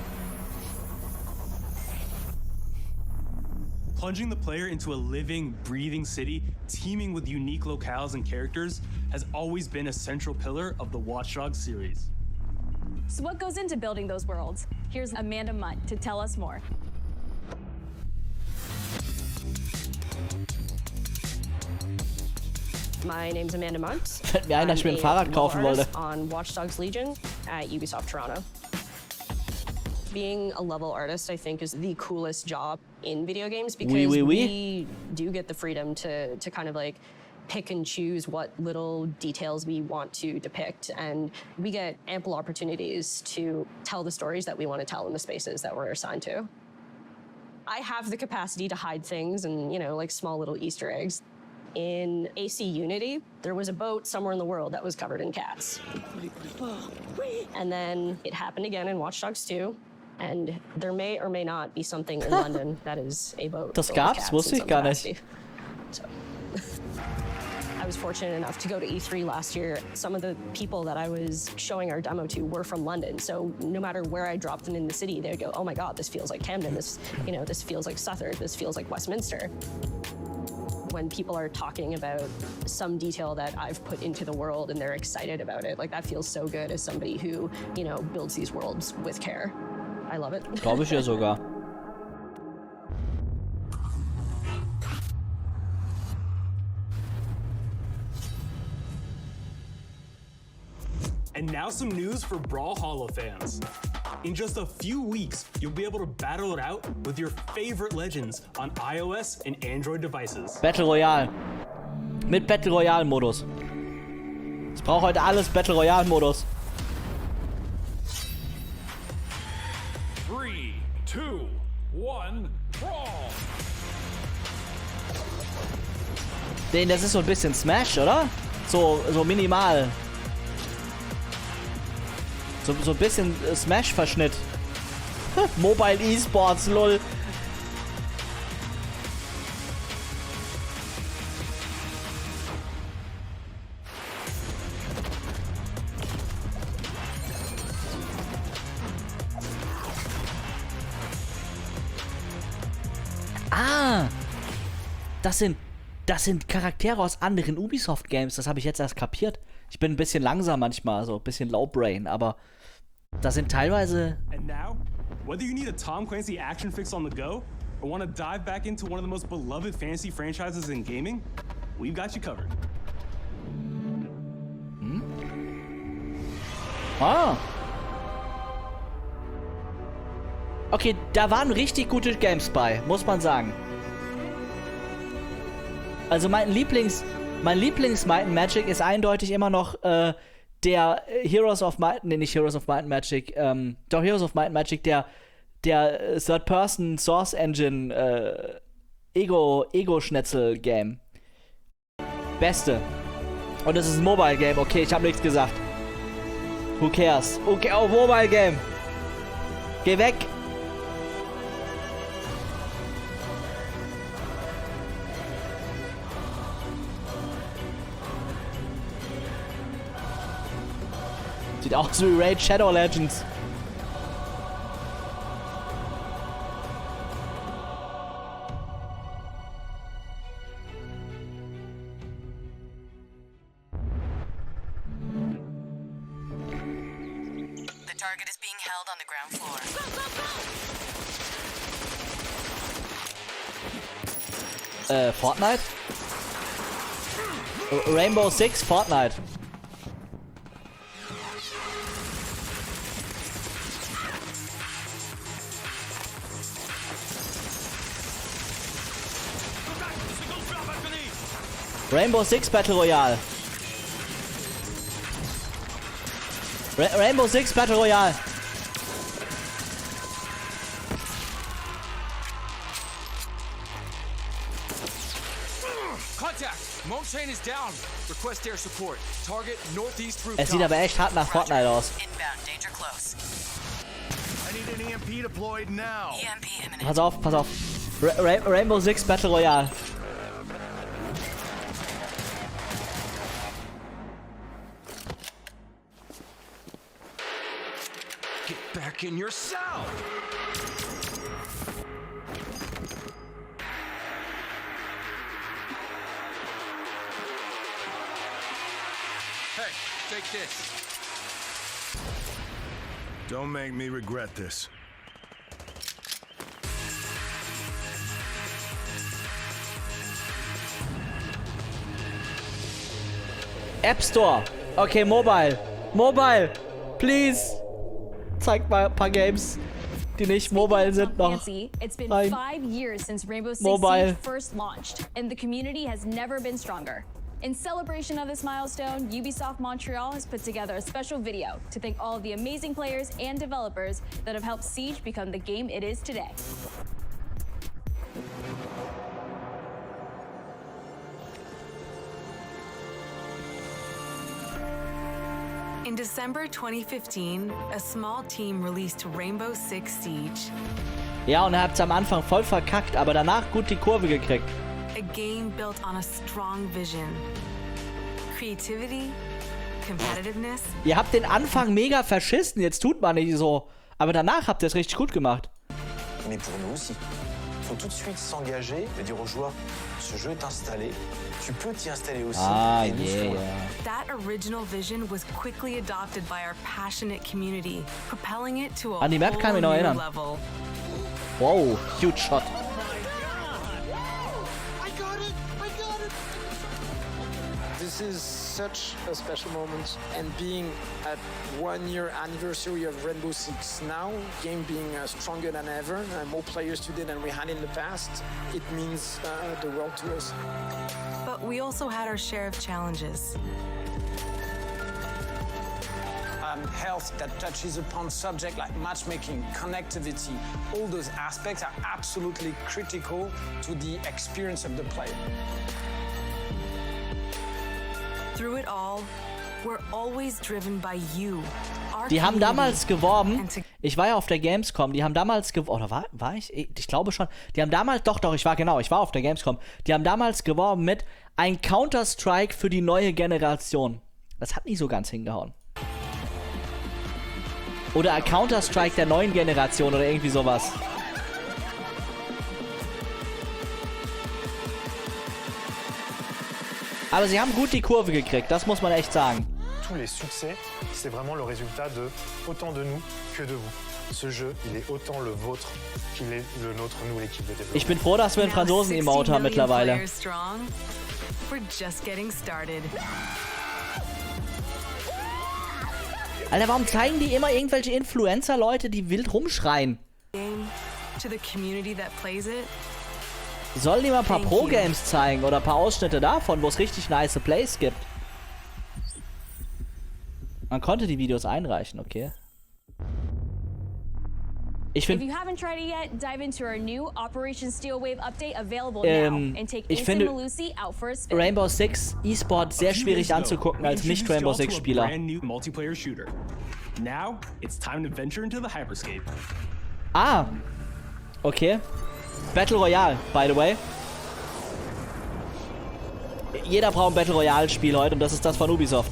Plunging the player into a living, breathing city, teeming with unique locales and characters, has always been a central pillar of the Watch Dogs series. So what goes into building those worlds? Here's Amanda Munt to tell us more. My name's Amanda Munt. Fällt mir ein, dass ich mir ein Fahrrad kaufen wollte. On Watch Dogs Legion at Ubisoft Toronto. Being a level artist, I think, is the coolest job in video games because oui, oui, oui. we do get the freedom to to kind of like pick and choose what little details we want to depict, and we get ample opportunities to tell the stories that we want to tell in the spaces that we're assigned to. I have the capacity to hide things and, you know, like small little Easter eggs. In A C Unity, there was a boat somewhere in the world that was covered in cats. And then it happened again in Watch Dogs two. And there may or may not be something in London that is a boat. Das filled with gab's, cats wusste in ich some gar capacity. nicht. So. I was fortunate enough to go to E three last year. Some of the people that I was showing our demo to were from London, so no matter where I dropped them in the city, they'd go, "Oh my God, this feels like Camden. This, you know, this feels like Southwark. This feels like Westminster." When people are talking about some detail that I've put into the world and they're excited about it, like that feels so good as somebody who, you know, builds these worlds with care. I love it. Glaube ich ja sogar. And now some news for Brawlhalla fans. In just a few weeks, you'll be able to battle it out with your favorite legends on iOS and Android devices. Battle Royale. Mit Battle Royale Modus. Ich brauche heute alles Battle Royale Modus. Three, two, one, brawl. Den, das ist so ein bisschen Smash, oder? So, so minimal. So, so ein bisschen Smash-Verschnitt. Mobile E-Sports, lol. Ah! Das sind, das sind Charaktere aus anderen Ubisoft-Games. Das habe ich jetzt erst kapiert. Ich bin ein bisschen langsam manchmal, so ein bisschen low-brain, aber da sind teilweise... And now, whether you need a Tom Clancy action fix on the go or want to dive back into one of the most beloved fantasy franchises in gaming, we've got you covered. Hm? Ah. Okay, da waren richtig gute Games bei, muss man sagen. Also mein Lieblings... Mein Lieblings-Might and Magic ist eindeutig immer noch äh, der Heroes of Might, nee, nicht Heroes of Might and Magic, ähm, doch Heroes of Might and Magic, der, der Third-Person Source Engine äh, Ego, Ego-Schnetzel-Game. Beste. Und es ist ein Mobile-Game, okay, ich habe nichts gesagt. Who cares? Okay, oh, Mobile-Game. Geh weg. Sieht aus wie Raid Shadow Legends. The target is being held on the ground floor. Äh, Fortnite? Rainbow Six, Fortnite. Rainbow Six Battle Royale. Ra Rainbow Six Battle Royale. Contact! Moan chain is down. Request air support. Target northeast rooftop. Es sieht aber echt hart nach Fortnite aus. Inbound, danger close. I need an E M P deployed now. E M P imminent. Pass auf, pass auf. Ra Ra Rainbow Six Battle Royale. Get back in your cell! Hey, take this. Don't make me regret this. App Store. Okay, Mobile. Mobile. Please. Zeig mal ein paar Games, die nicht mobile sind noch. It's been Nein. five years since Rainbow Six Mobile. Siege first launched, and the community has never been stronger. In celebration of this milestone, Ubisoft Montreal has put together a special video to thank all of the amazing players and developers that have helped Siege become the game it is today. In December twenty fifteen, a small team released Rainbow Six Siege, Ja, und er hat's am Anfang voll verkackt, aber danach gut die Kurve gekriegt. a game built on a strong vision, Creativity, competitiveness. Ihr habt den Anfang mega verschissen, jetzt tut man nicht so. Aber danach habt ihr es richtig gut gemacht. Mais pour nous aussi. Il faut tout de suite s'engager et dire aux joueurs, ce jeu est installé, tu peux t'y installer aussi. Ah, et nous yeah. serons là. That original vision was quickly adopted by our passionate community, propelling it to a An die Map kann ich mich noch whole new erinnern. level. Wow, huge shot. This is such a special moment, and being at one year anniversary of Rainbow Six now, game being uh, stronger than ever, uh, more players today than we had in the past, it means uh, the world to us. But we also had our share of challenges. Um, health that touches upon subjects like matchmaking, connectivity, all those aspects are absolutely critical to the experience of the player. Through it all, we're always driven by you. Our Die haben community. damals geworben, ich war ja auf der Gamescom, die haben damals geworben, oder war, war ich? Ich glaube schon. Die haben damals, doch, doch, ich war genau, ich war auf der Gamescom. Die haben damals geworben mit ein Counter-Strike für die neue Generation. Das hat nicht so ganz hingehauen. Oder ein Counter-Strike der neuen Generation oder irgendwie sowas. Aber sie haben gut die Kurve gekriegt, das muss man echt sagen. Tous les succès, c'est vraiment le résultat de autant de nous que de vous. Ce jeu, il est autant le vôtre qu'il est le nôtre, nous, l'équipe de développement. Ich bin froh, dass wir einen Franzosen-Emote haben mittlerweile. We're just getting started. Alter, warum zeigen die immer irgendwelche Influencer-Leute, die wild rumschreien? Game to the community that plays it. Sollen die mal ein paar Pro-Games zeigen oder ein paar Ausschnitte davon, wo es richtig nice Plays gibt? Man konnte die Videos einreichen, okay. Ich If finde, you haven't tried it yet, dive into our new Operation Steel Wave update available Ähm, now and take ich Ace finde and Malusi out for a spin. Rainbow Six E-Sport sehr schwierig anzugucken als Nicht-Rainbow Six-Spieler. Brand new multiplayer shooter. Now it's time to venture into the hyperscape. Ah, okay. Battle Royale, by the way. Jeder braucht ein Battle Royale-Spiel heute und das ist das von Ubisoft.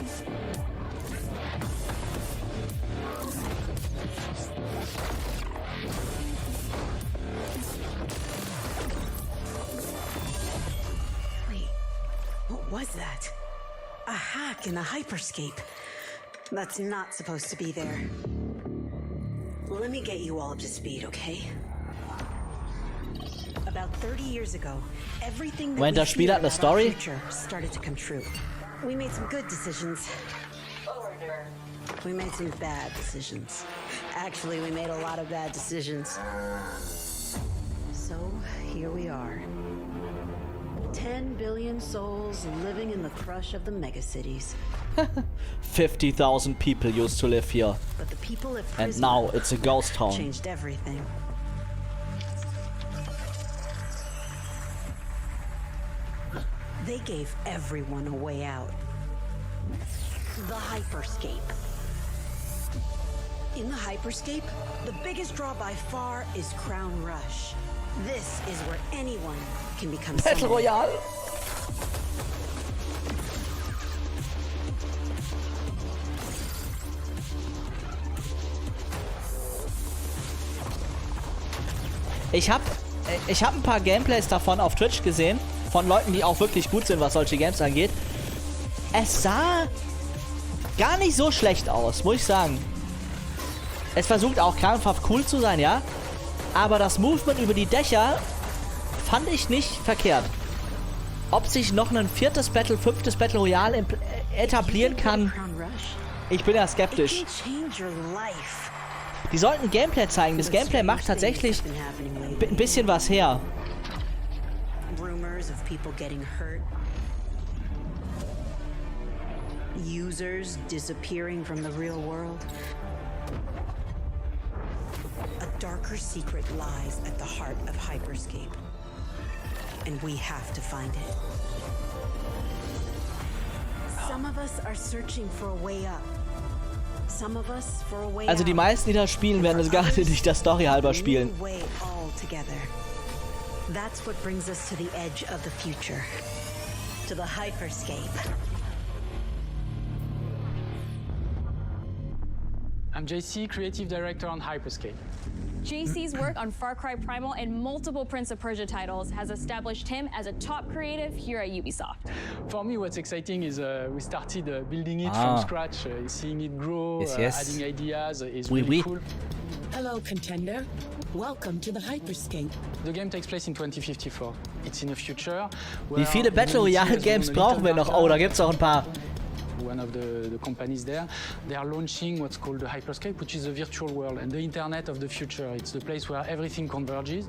Wait, what was that? A hack in a hyperscape. That's not supposed to be there. Let me get you all up to speed, okay? About thirty years ago, everything that Moment, we das Spiel fear hat eine about our Story? future started to come true. We made some good decisions. We made some bad decisions. Actually, we made a lot of bad decisions. So, here we are. Ten billion souls living in the crush of the megacities. fifty thousand people used to live here. But the people at And Prisma now it's a ghost town. changed everything. They gave everyone a way out. The Hyperscape. In the Hyperscape, the biggest draw by far is Crown Rush. This is where anyone can become Battle someone. Royale. Ich hab, ich hab ein paar Gameplays davon auf Twitch gesehen, von Leuten, die auch wirklich gut sind, was solche Games angeht. Es sah gar nicht so schlecht aus, muss ich sagen. Es versucht auch krampfhaft cool zu sein, ja. Aber das Movement über die Dächer fand ich nicht verkehrt. Ob sich noch ein viertes Battle, fünftes Battle Royale etablieren kann, ich bin ja skeptisch. Die sollten Gameplay zeigen. Das Gameplay macht tatsächlich ein bisschen was her. Rumors of people getting hurt. Users disappearing from the real world. A darker secret lies at the heart of Hyperscape. And we have to find it. Some of us are searching for a way up. Some of us for a way Also die out. meisten, die das spielen, werden es gar nicht der Story halber spielen. New way altogether. That's what brings us to the edge of the future. To the Hyperscape. I'm J C, Creative Director on Hyperscape. J C's work on Far Cry Primal and multiple Prince of Persia titles has established him as a top creative here at Ubisoft. For me, what's exciting is uh, we started uh, building it ah. from scratch, uh, seeing it grow, yes, uh, yes. adding ideas uh, is oui, really oui. cool. Hello, contender. Welcome to the Hyperscape. The game takes place in twenty fifty-four. It's in the future. Wie viele Battle Royale Games brauchen wir noch? Oh, da gibt's auch ein paar. One of the, the companies there, they are launching what's called the Hyperscape, which is a virtual world and the internet of the future. It's the place where everything converges.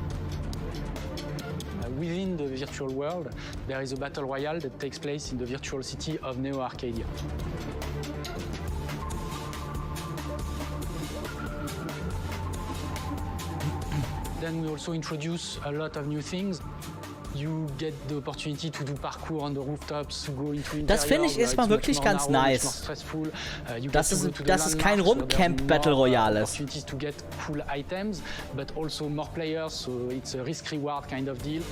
Uh, within the virtual world, there is a battle royale that takes place in the virtual city of Neo Arcadia. Then we also introduce a lot of new things. You get the opportunity to do parkour on the rooftops, go into Das finde ich ist mal wirklich ganz nice. Dass es, dass es kein Rumcamp-Battle Royale ist. Opportunities to get cool items, but also more players, so it's a risk-reward kind of deal.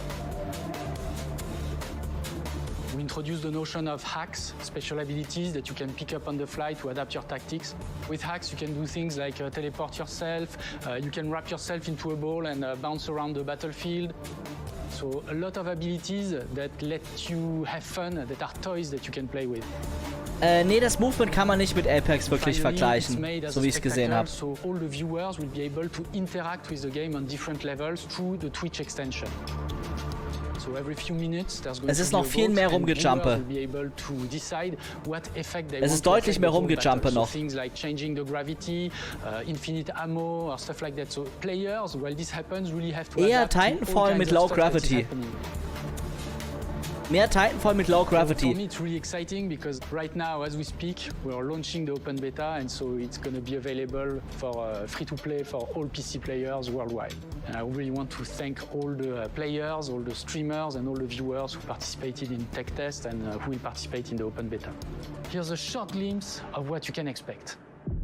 We introduce the notion of hacks, special abilities that you can pick up on the fly to adapt your tactics. With hacks, you can do things like uh, teleport yourself, uh, you can wrap yourself into a ball and uh, bounce around the battlefield. So a lot of abilities that let you have fun, that are toys that you can play with. Äh, nee, das Movement kann man nicht mit Apex wirklich Finally, vergleichen, so wie ich es gesehen habe. So all the viewers will be able to interact with the game on different levels through the Twitch extension. So every few minutes, there's going es ist to noch be a viel vote mehr and Rumgejumpe. viewers will be able to decide what effect they Es want ist to deutlich affect mehr the whole Rumgejumpe battle. noch. So things like changing the gravity, uh, infinite ammo or stuff like that. So players, while this happens, really have to Eher adapt to all Titanfall kinds mit of Low stuff that is Gravity. happening. Mehr Titanfall mit Low For me, Gravity. it's really exciting because right now, as we speak, we are launching the open beta, and so it's going to be available for uh, free-to-play for all P C players worldwide. And I really want to thank all the uh, players, all the streamers, and all the viewers who participated in tech test and uh, who will participate in the open beta. Here's a short glimpse of what you can expect.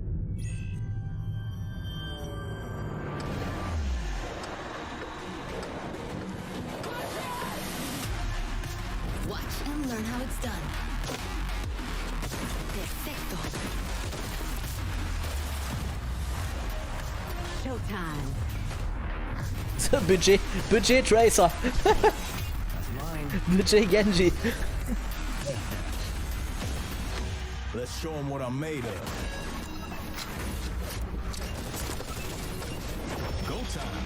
Watch and learn how it's done. Perfecto. Showtime. Budget, Budget Tracer. Budget Genji. Let's show them what I'm made of. Go time.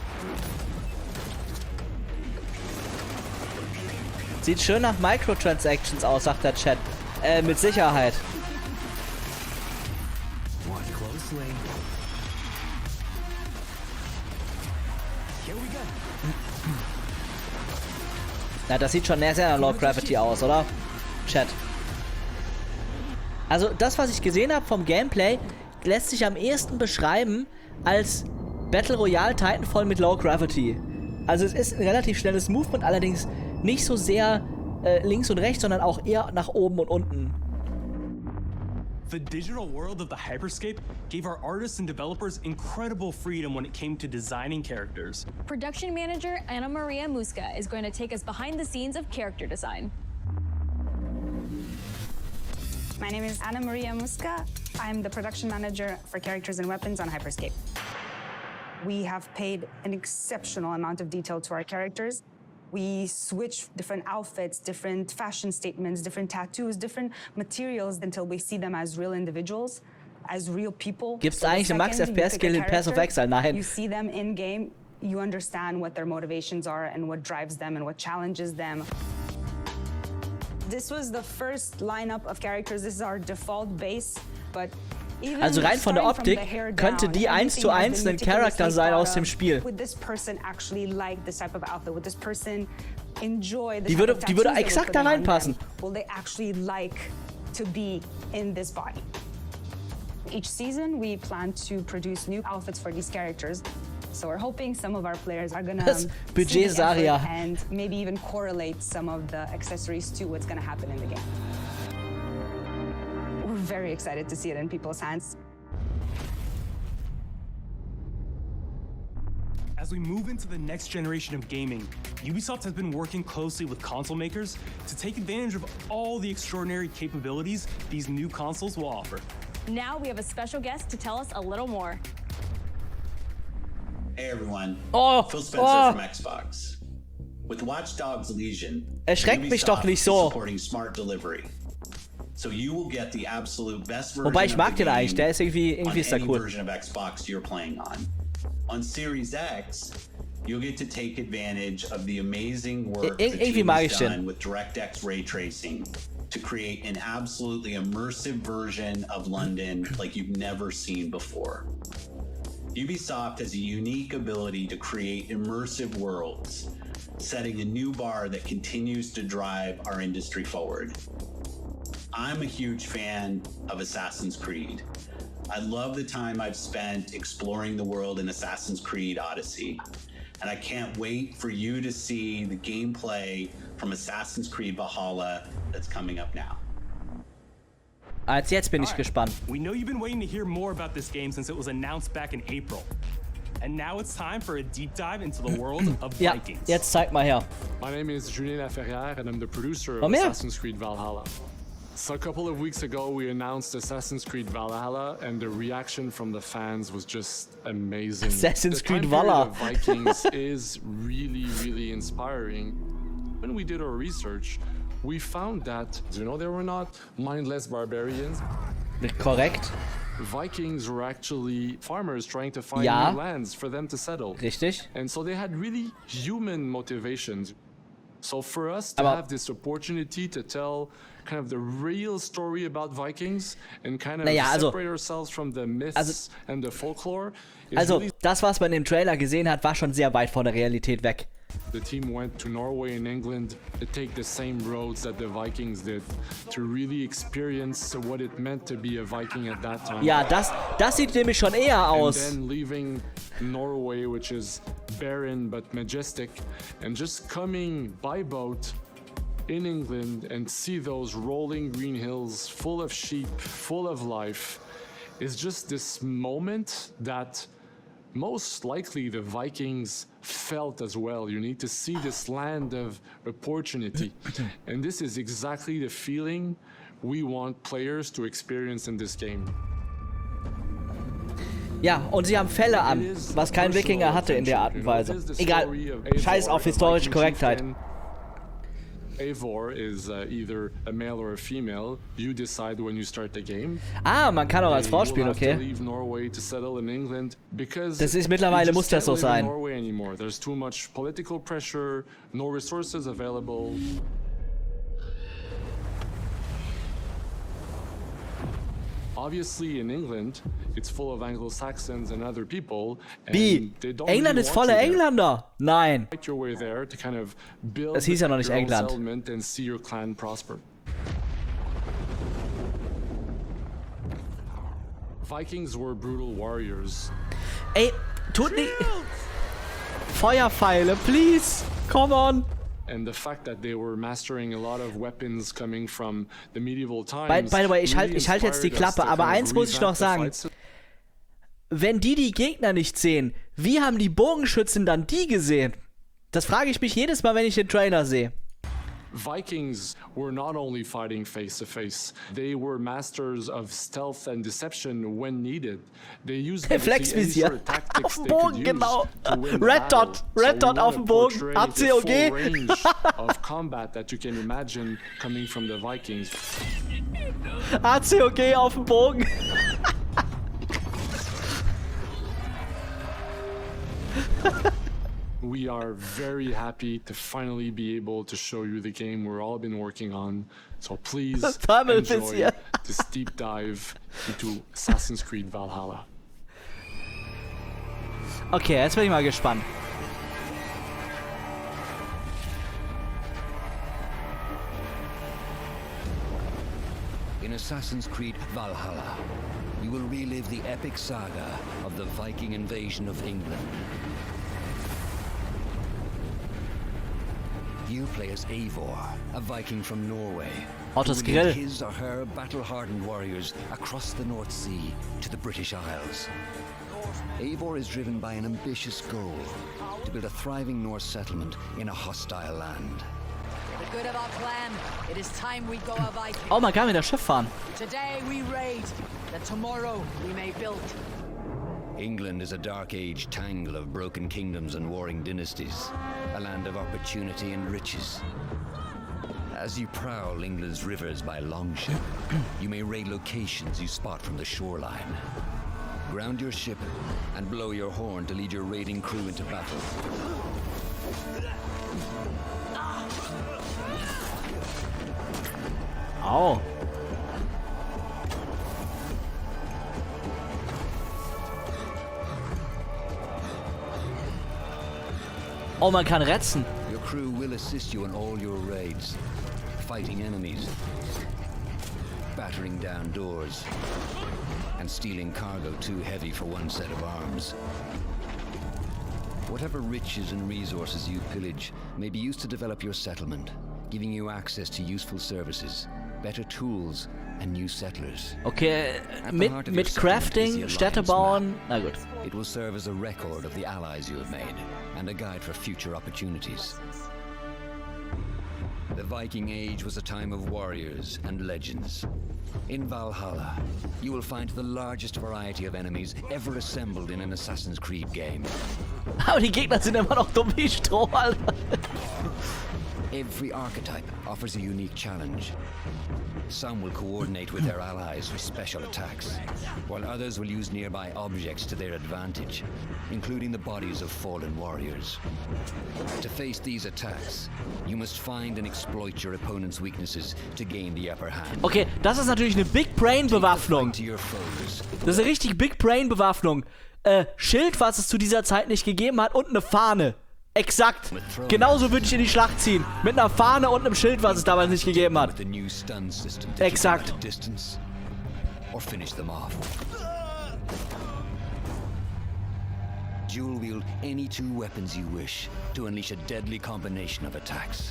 Sieht schön nach Microtransactions aus, sagt der Chat. Äh, mit Sicherheit. Watch closely. Here we go. Na, das sieht schon sehr, sehr nach Low Gravity aus, oder? Chat. Also, das, was ich gesehen habe vom Gameplay, lässt sich am ehesten beschreiben als Battle Royale Titanfall mit Low Gravity. Also, es ist ein relativ schnelles Movement, allerdings nicht so sehr äh, links und rechts, sondern auch eher nach oben und unten. The digital world of the Hyperscape gave our artists and developers incredible freedom when it came to designing characters. Production manager Ana Maria Musca is going to take us behind the scenes of character design. My name is Ana Maria Musca. I'm the production manager for characters and weapons on Hyperscape. We have paid an exceptional amount of detail to our characters. We switch different outfits, different fashion statements, different tattoos, different materials until we see them as real individuals, as real people. Gibt's So the eigentlich eine Max second F P you S pick Skill a in Pass of character, Exile? Nein. You see them in game, you understand what their motivations are and what drives them and what challenges them. This was the first lineup of characters. This is our default base, but even Also rein von der starting from Optik the hair könnte down, die eins zu everything has eins been ein Charakter meticulously sein aus thought dem of. Spiel. Would this person actually like this type of outfit? Would this person enjoy the Die type würde, of die würde tattoos that we're exakt da putting on them? reinpassen. Will they actually like to be in this body? Each season, we plan to produce new outfits for these characters. So we're hoping some of our players are gonna Das um, Budget see the Saria. effort and maybe even correlate some of the accessories to what's gonna happen in the game. We're very excited to see it in people's hands. As we move into the next generation of gaming, Ubisoft has been working closely with console makers to take advantage of all the extraordinary capabilities these new consoles will offer. Now we have a special guest to tell us a little more. Hey everyone, oh, Phil Spencer oh. from Xbox. With Watch Dogs Legion, Erschreckt mich doch nicht so. supporting smart delivery. So you will get the absolute best version Wobei ich mag of the den eigentlich, der ist irgendwie, game irgendwie ist der on any cool. version of Xbox you're playing on. On Series X, you'll get to take advantage of the amazing work Ir the irgendwie team mag has ich done den. with DirectX ray tracing to create an absolutely immersive version of London like you've never seen before. Ubisoft has a unique ability to create immersive worlds, setting a new bar that continues to drive our industry forward. I'm a huge fan of Assassin's Creed. I love the time I've spent exploring the world in Assassin's Creed Odyssey, and I can't wait for you to see the gameplay from Assassin's Creed Valhalla that's coming up now. Als jetzt bin ich Alright. gespannt. We know you've been waiting to hear more about this game since it was announced back in April. And now it's time for a deep dive into the world of Ja, Vikings. jetzt zeig mal her. My name is Julien Laferrière and I'm the producer of Oh, mehr? Assassin's Creed Valhalla. So a couple of weeks ago we announced Assassin's Creed Valhalla and the reaction from the fans was just amazing. Assassin's the Creed time period Valhalla. of Vikings is really, really inspiring. When we did our research, we found that, you know, they were not mindless barbarians. Korrekt. Vikings were actually farmers trying to find Ja. new lands for them to settle. Richtig. And so they had really human motivations. So for us to Aber have this opportunity to tell kind of the real story about Vikings and kind of Naja, also- separate ourselves from the myths Also- and the folklore is Also, really. das, was man im Trailer gesehen hat, war schon sehr weit von der Realität weg. The team went to Norway and England to take the same roads that the Vikings did to really experience what it meant to be a Viking at that time. Ja, das, das sieht nämlich schon eher And aus. then leaving Norway, which is barren but majestic, and just coming by boat in England and see those rolling green hills full of sheep, full of life, is just this moment that most likely the Vikings felt as well. You need to see this land of opportunity. And this is exactly the feeling we want players to experience in this game. Ja, und sie haben Fälle an, was kein Wikinger hatte in der Art und Weise. Egal, scheiß auf historische Korrektheit. Eivor is uh, either a male or a female. You decide when you start the game. Ah, man kann auch als Frau They will spielen, have to okay. leave Norway to settle in England because Das ist you mittlerweile, just muss das can't so live in sein. Norway anymore. There's too much political pressure, no resources available. Obviously, in England, it's full of Anglo-Saxons and other people. And Wie? they don't England really ist want voller you there. Engländer? Nein. Fight your way there to kind of build Das hieß ja noch nicht your own England. settlement and see your clan prosper. Vikings were brutal warriors. Ey, tut nicht. Feuerpfeile, please. Come on. And the fact that they were mastering a lot of weapons coming from the medieval times. By, by the way, ich halte really ich halt jetzt die inspired us Klappe, to aber kind of eins muss ich revamp noch the sagen. fight system. Wenn die die Gegner nicht sehen, wie haben die Bogenschützen dann die gesehen? Das frage ich mich jedes Mal, wenn ich den Trailer sehe. Vikings were not only fighting face to face, they were masters of stealth and deception when needed. They used Reflexvisier. any sort of tactics Auf dem they could Bogen, use genau. to win the Red battle. Dot, So Red we Dot wanna auf dem Bogen, portray A C the O full G. range of combat that you can imagine coming from the Vikings. A C O G auf dem Bogen. We are very happy to finally be able to show you the game we've all been working on. So please enjoy this deep dive into Assassin's Creed Valhalla. Okay, jetzt bin ich mal gespannt. In Assassin's Creed Valhalla, you will relive the epic saga of the Viking invasion of England. You play as Eivor, a Viking from Norway, Otto's who will lead Grill. his or her battle-hardened warriors across the North Sea to the British Isles. Eivor is driven by an ambitious goal, to build a thriving Norse settlement in a hostile land. good of our plan. It is time we go a Viking. Oh, man kann mit der Schiff fahren. Today we raid, that tomorrow we may build. England is a dark age tangle of broken kingdoms and warring dynasties, a land of opportunity and riches. As you prowl England's rivers by longship, you may raid locations you spot from the shoreline. Ground your ship and blow your horn to lead your raiding crew into battle. Au. Oh, man kann retzen. Your crew will assist you in all your raids, fighting enemies, battering down doors, and stealing cargo too heavy for one set of arms. Whatever riches and resources you pillage may be used to develop your settlement, giving you access to useful services, better tools, and new settlers. Okay, mit, mit Crafting, Städte bauen, na gut. It will serve as a record of the allies you have made, and a guide for future opportunities. The Viking Age was a time of warriors and legends. In Valhalla, you will find the largest variety of enemies ever assembled in an Assassin's Creed game. Aber die Gegner sind immer noch dumm wie Stroh, Alter. Every archetype offers a unique challenge. Some will coordinate with their allies for special attacks, while others will use nearby objects to their advantage, including the bodies of fallen warriors. To face these attacks, you must find and exploit your opponent's weaknesses to gain the upper hand. Okay, das ist natürlich eine Big Brain Bewaffnung. Das ist eine richtig Big Brain Bewaffnung. Äh, Schild, was es zu dieser Zeit nicht gegeben hat, und eine Fahne. Exakt. Genauso würde ich in die Schlacht ziehen. Mit einer Fahne und einem Schild, was es damals nicht gegeben hat. Exakt. Dual wield any two weapons you wish to unleash a deadly combination of attacks.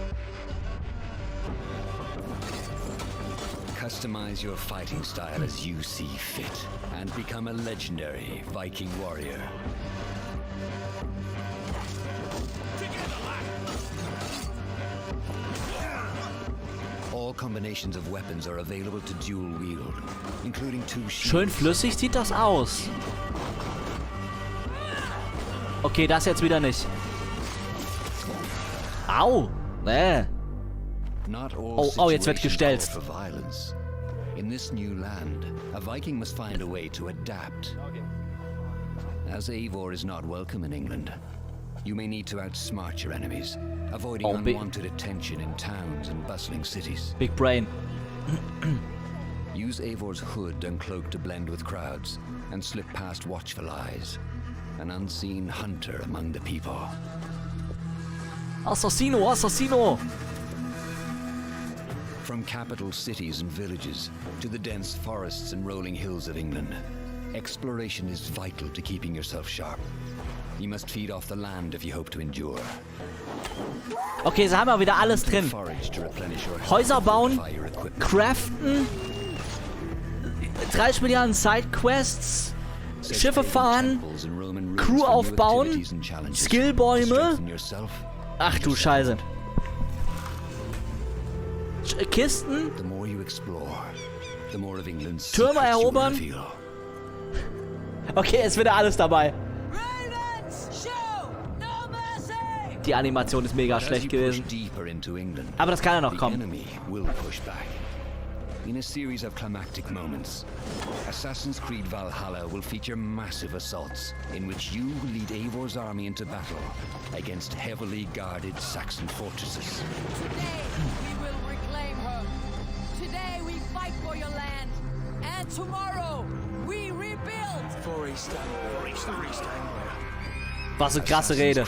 Customize your fighting style as you see fit and become a legendary Viking warrior. All combinations of weapons are available to dual wield, including two shields. Schön flüssig sieht das aus. Okay, das jetzt wieder nicht. Au! Äh. Oh, oh, jetzt wird gestellt. In this new land, a Viking must find a way to adapt. As Eivor is not welcome in England, you may need to outsmart your enemies, avoiding oh, unwanted attention in towns and bustling cities. Big brain. Use Eivor's hood and cloak to blend with crowds and slip past watchful eyes. An unseen hunter among the people. Assassino, Assassino! From capital cities and villages to the dense forests and rolling hills of England, exploration is vital to keeping yourself sharp. You must feed off the land if you hope to endure. Okay, so haben wir wieder alles drin. Häuser bauen, craften, dreißig Milliarden Sidequests, Schiffe fahren, Crew aufbauen, Skillbäume. Ach du Scheiße. Kisten, Türme erobern. Okay, ist wieder alles dabei. Die Animation ist mega schlecht gewesen. Aber das kann ja noch kommen. In a series of climactic moments, Assassin's Creed Valhalla will feature massive assaults in which you lead Eivor's army into battle against heavily guarded Saxon fortresses. Today we will reclaim her. Today we fight for your land. And tomorrow we rebuild. For East Anglia. For East Anglia. Was eine krasse Rede.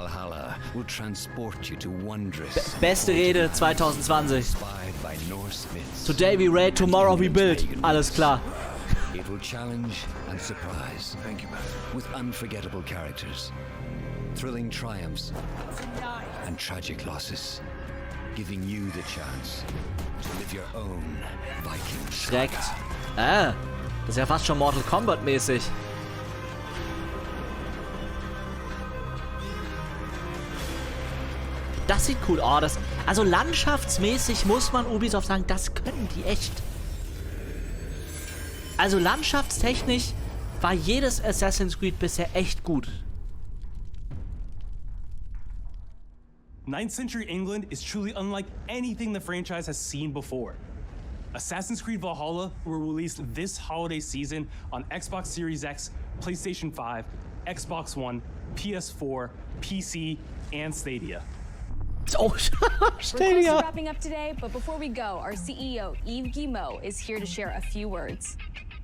Be beste Rede zwanzig zwanzig. Today we raid, tomorrow we build. Alles klar. It will challenge and surprise. Thank you, with unforgettable characters, thrilling triumphs, and tragic losses, giving you the chance to live your own Viking. Schreckt. Ah, das ist ja fast schon Mortal Kombat mäßig. Das sieht cool aus. Oh, das, also landschaftsmäßig muss man Ubisoft sagen, das können die echt. Also landschaftstechnisch war jedes Assassin's Creed bisher echt gut. ninth century England is truly unlike anything the franchise has seen before. Assassin's Creed Valhalla will release this holiday season on Xbox Series X, PlayStation five, Xbox One, P S four, P C, and Stadia. Oh, We're Stadia. close to wrapping up today, but before we go, our C E O, Yves Guillemot, is here to share a few words.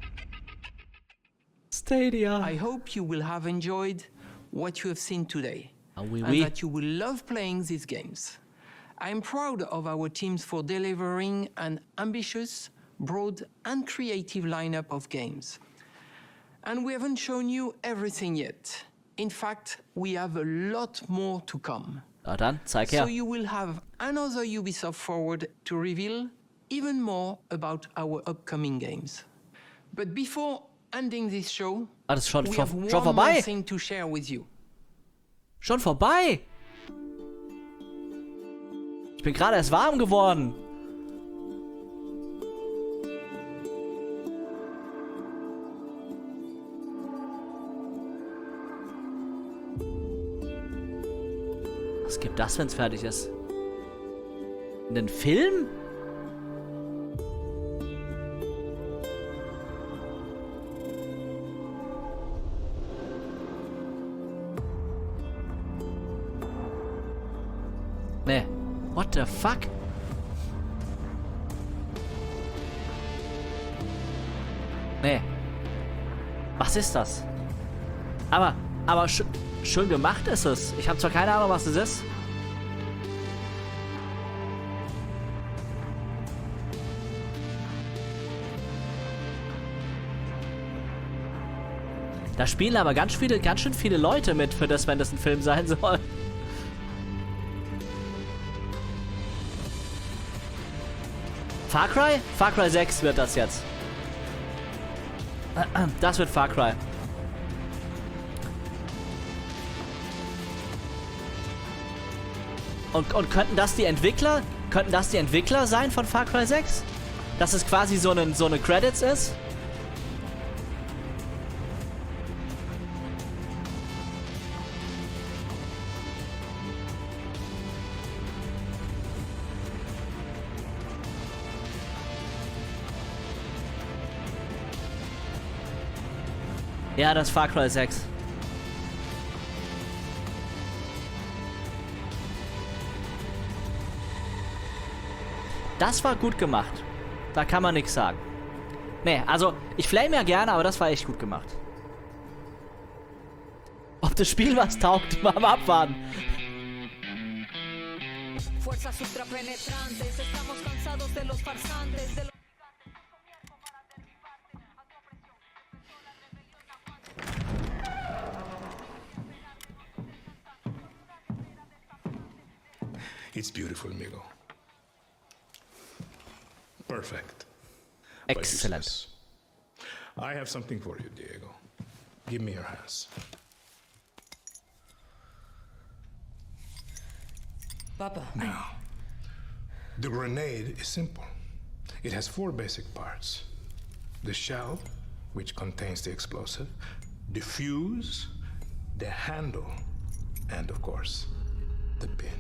Stadia. I hope you will have enjoyed what you have seen today, Ah, oui, and oui. that you will love playing these games. I'm proud of our teams for delivering an ambitious, broad, and creative lineup of games. And we haven't shown you everything yet. In fact, we have a lot more to come. Na dann, zeig So her. you will have another Ubisoft Forward to reveal even more about our upcoming games. But before ending this show, Ah, das ist schon, we vor, have one schon more vorbei. thing to share with you. Schon vorbei. Ich bin gerade erst warm geworden. Was gibt das, wenn es fertig ist? Einen Film? Nee. What the fuck? Nee. Was ist das? Aber, aber sch schön gemacht ist es. Ich habe zwar keine Ahnung, was es ist. Da spielen aber ganz viele, ganz schön viele Leute mit, für das, wenn das ein Film sein soll. Far Cry? Far Cry sechs wird das jetzt. Das wird Far Cry. Und, und könnten das die Entwickler? Könnten das die Entwickler sein von Far Cry sechs? Dass es quasi so eine, so eine Credits ist? Ja, das ist Far Cry sechs. Das war gut gemacht. Da kann man nichts sagen. Nee, also, ich flame ja gerne, aber das war echt gut gemacht. Ob das Spiel was taugt, mal abwarten. Fuerzas ultrapenetrantes, estamos cansados de los farsantes, de los... It's beautiful, Miguel. Perfect. But Excellent. useless. I have something for you, Diego. Give me your hands. Papa. Now, the grenade is simple. It has four basic parts. The shell, which contains the explosive, the fuse, the handle, and of course, the pin.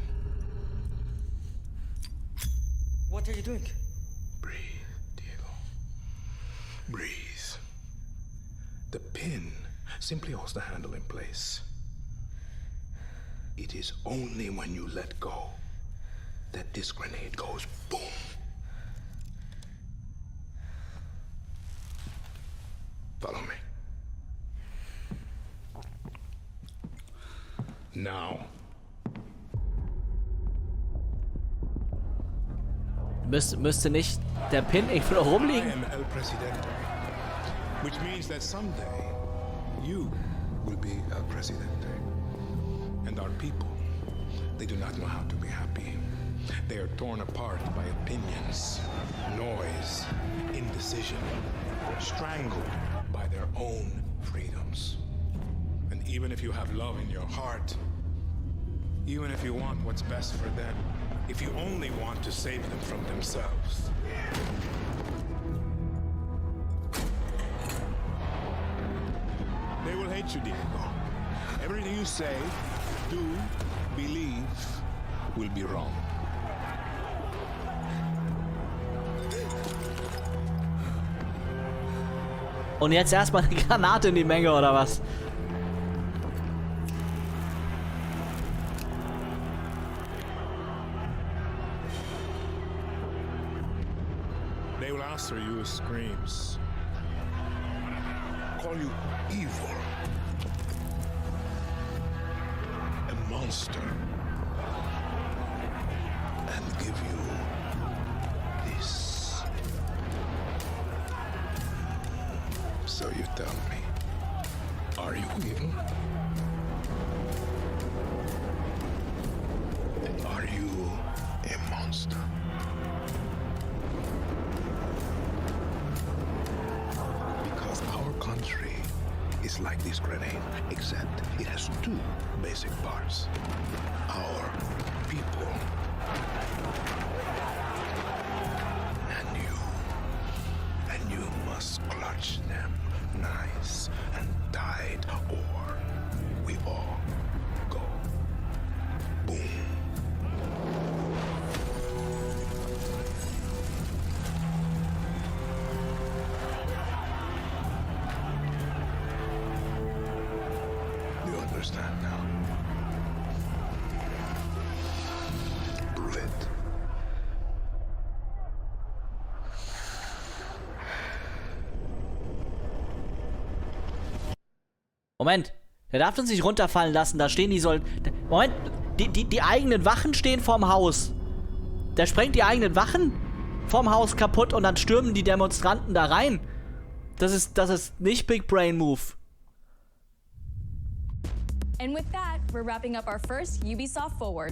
What are you doing? Breathe, Diego. Breathe. The pin simply holds the handle in place. It is only when you let go that this grenade goes boom. Follow me. Now. Müsste, müsste nicht der Pin irgendwo da I rumliegen? am El Presidente, which means that someday you will be El Presidente. And our people, they do not know how to be happy. They are torn apart by opinions, noise, indecision, strangled by their own freedoms. And even if you have love in your heart, Even if you want what's best for them, if you only want to save them from themselves. They will hate you, Diego. Everything you say, do, believe, will be wrong. Und jetzt erstmal eine Granate in die Menge, oder was? They will answer you with screams. Call you evil. A monster. And give you this. So you tell me, are you evil? Are you a monster? Because our country is like this grenade, except it has two basic parts. Our people and you. And you must clutch them nice and tight, or we all go boom. You understand now? Prove it. Moment, der darf uns nicht runterfallen lassen, da stehen die sollen. Moment, die, die, die eigenen Wachen stehen vorm Haus. Der sprengt die eigenen Wachen vorm Haus kaputt und dann stürmen die Demonstranten da rein. Das ist, das ist nicht Big Brain Move. And with that, we're wrapping up our first Ubisoft Forward.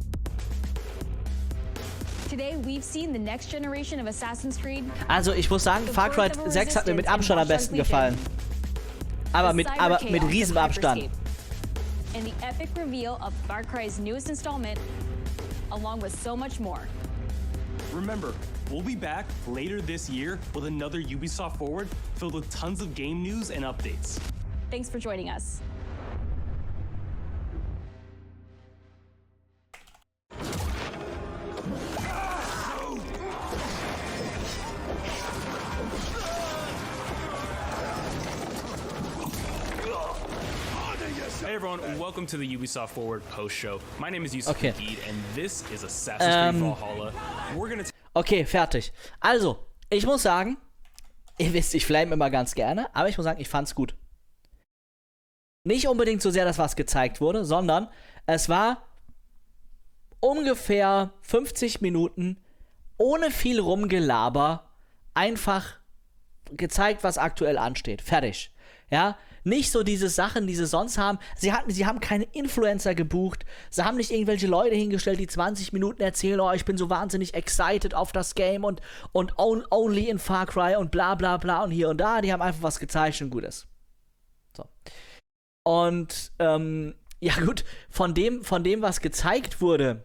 Today, we've seen the next generation of Assassin's Creed. Also, ich muss sagen, Far Cry sechs hat mir mit Abstand am besten gefallen. Aber mit, aber mit riesem Abstand. And the epic reveal of Far Cry's newest installment, along with so much more. Remember, we'll be back later this year with another Ubisoft Forward filled with tons of game news and updates. Thanks for joining us. Hey everyone, welcome to the Ubisoft Forward post show. My name is Yusuf Okay. Magid and this is Assassin's Creed Ähm, Valhalla. We're gonna Okay, fertig. Also, ich muss sagen, ihr wisst, ich flame immer ganz gerne, aber ich muss sagen, ich fand's gut. Nicht unbedingt so sehr, dass was gezeigt wurde, sondern es war ungefähr fünfzig Minuten ohne viel Rumgelaber einfach gezeigt, was aktuell ansteht. Fertig. Ja, nicht so diese Sachen, die sie sonst haben. Sie hatten, sie haben keine Influencer gebucht. Sie haben nicht irgendwelche Leute hingestellt, die zwanzig Minuten erzählen, oh, ich bin so wahnsinnig excited auf das Game und, und on, only in Far Cry und bla bla bla und hier und da. Die haben einfach was gezeigt und gut ist. So. Und, ähm, ja gut, von dem, von dem, was gezeigt wurde,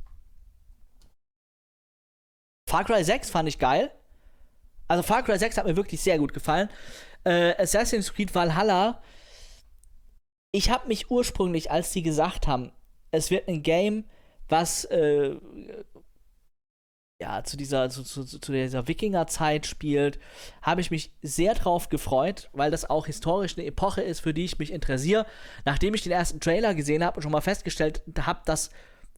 Far Cry sechs fand ich geil. Also Far Cry sechs hat mir wirklich sehr gut gefallen. Äh, Assassin's Creed Valhalla, ich habe mich ursprünglich, als die gesagt haben, es wird ein Game, was äh, ja zu dieser zu, zu, zu dieser Wikinger-Zeit spielt, habe ich mich sehr drauf gefreut, weil das auch historisch eine Epoche ist, für die ich mich interessiere. Nachdem ich den ersten Trailer gesehen habe und schon mal festgestellt habe, dass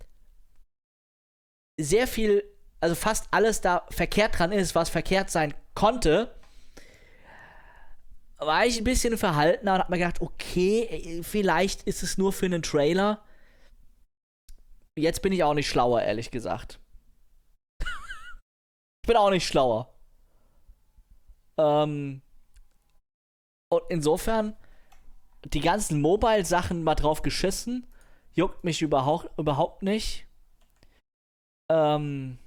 sehr viel, also fast alles da verkehrt dran ist, was verkehrt sein konnte, war ich ein bisschen verhaltener und hab mir gedacht, okay, vielleicht ist es nur für einen Trailer. Jetzt bin ich auch nicht schlauer, ehrlich gesagt. Ich bin auch nicht schlauer. Ähm, und insofern, die ganzen Mobile-Sachen mal drauf geschissen, juckt mich überhaupt, überhaupt nicht. Ähm,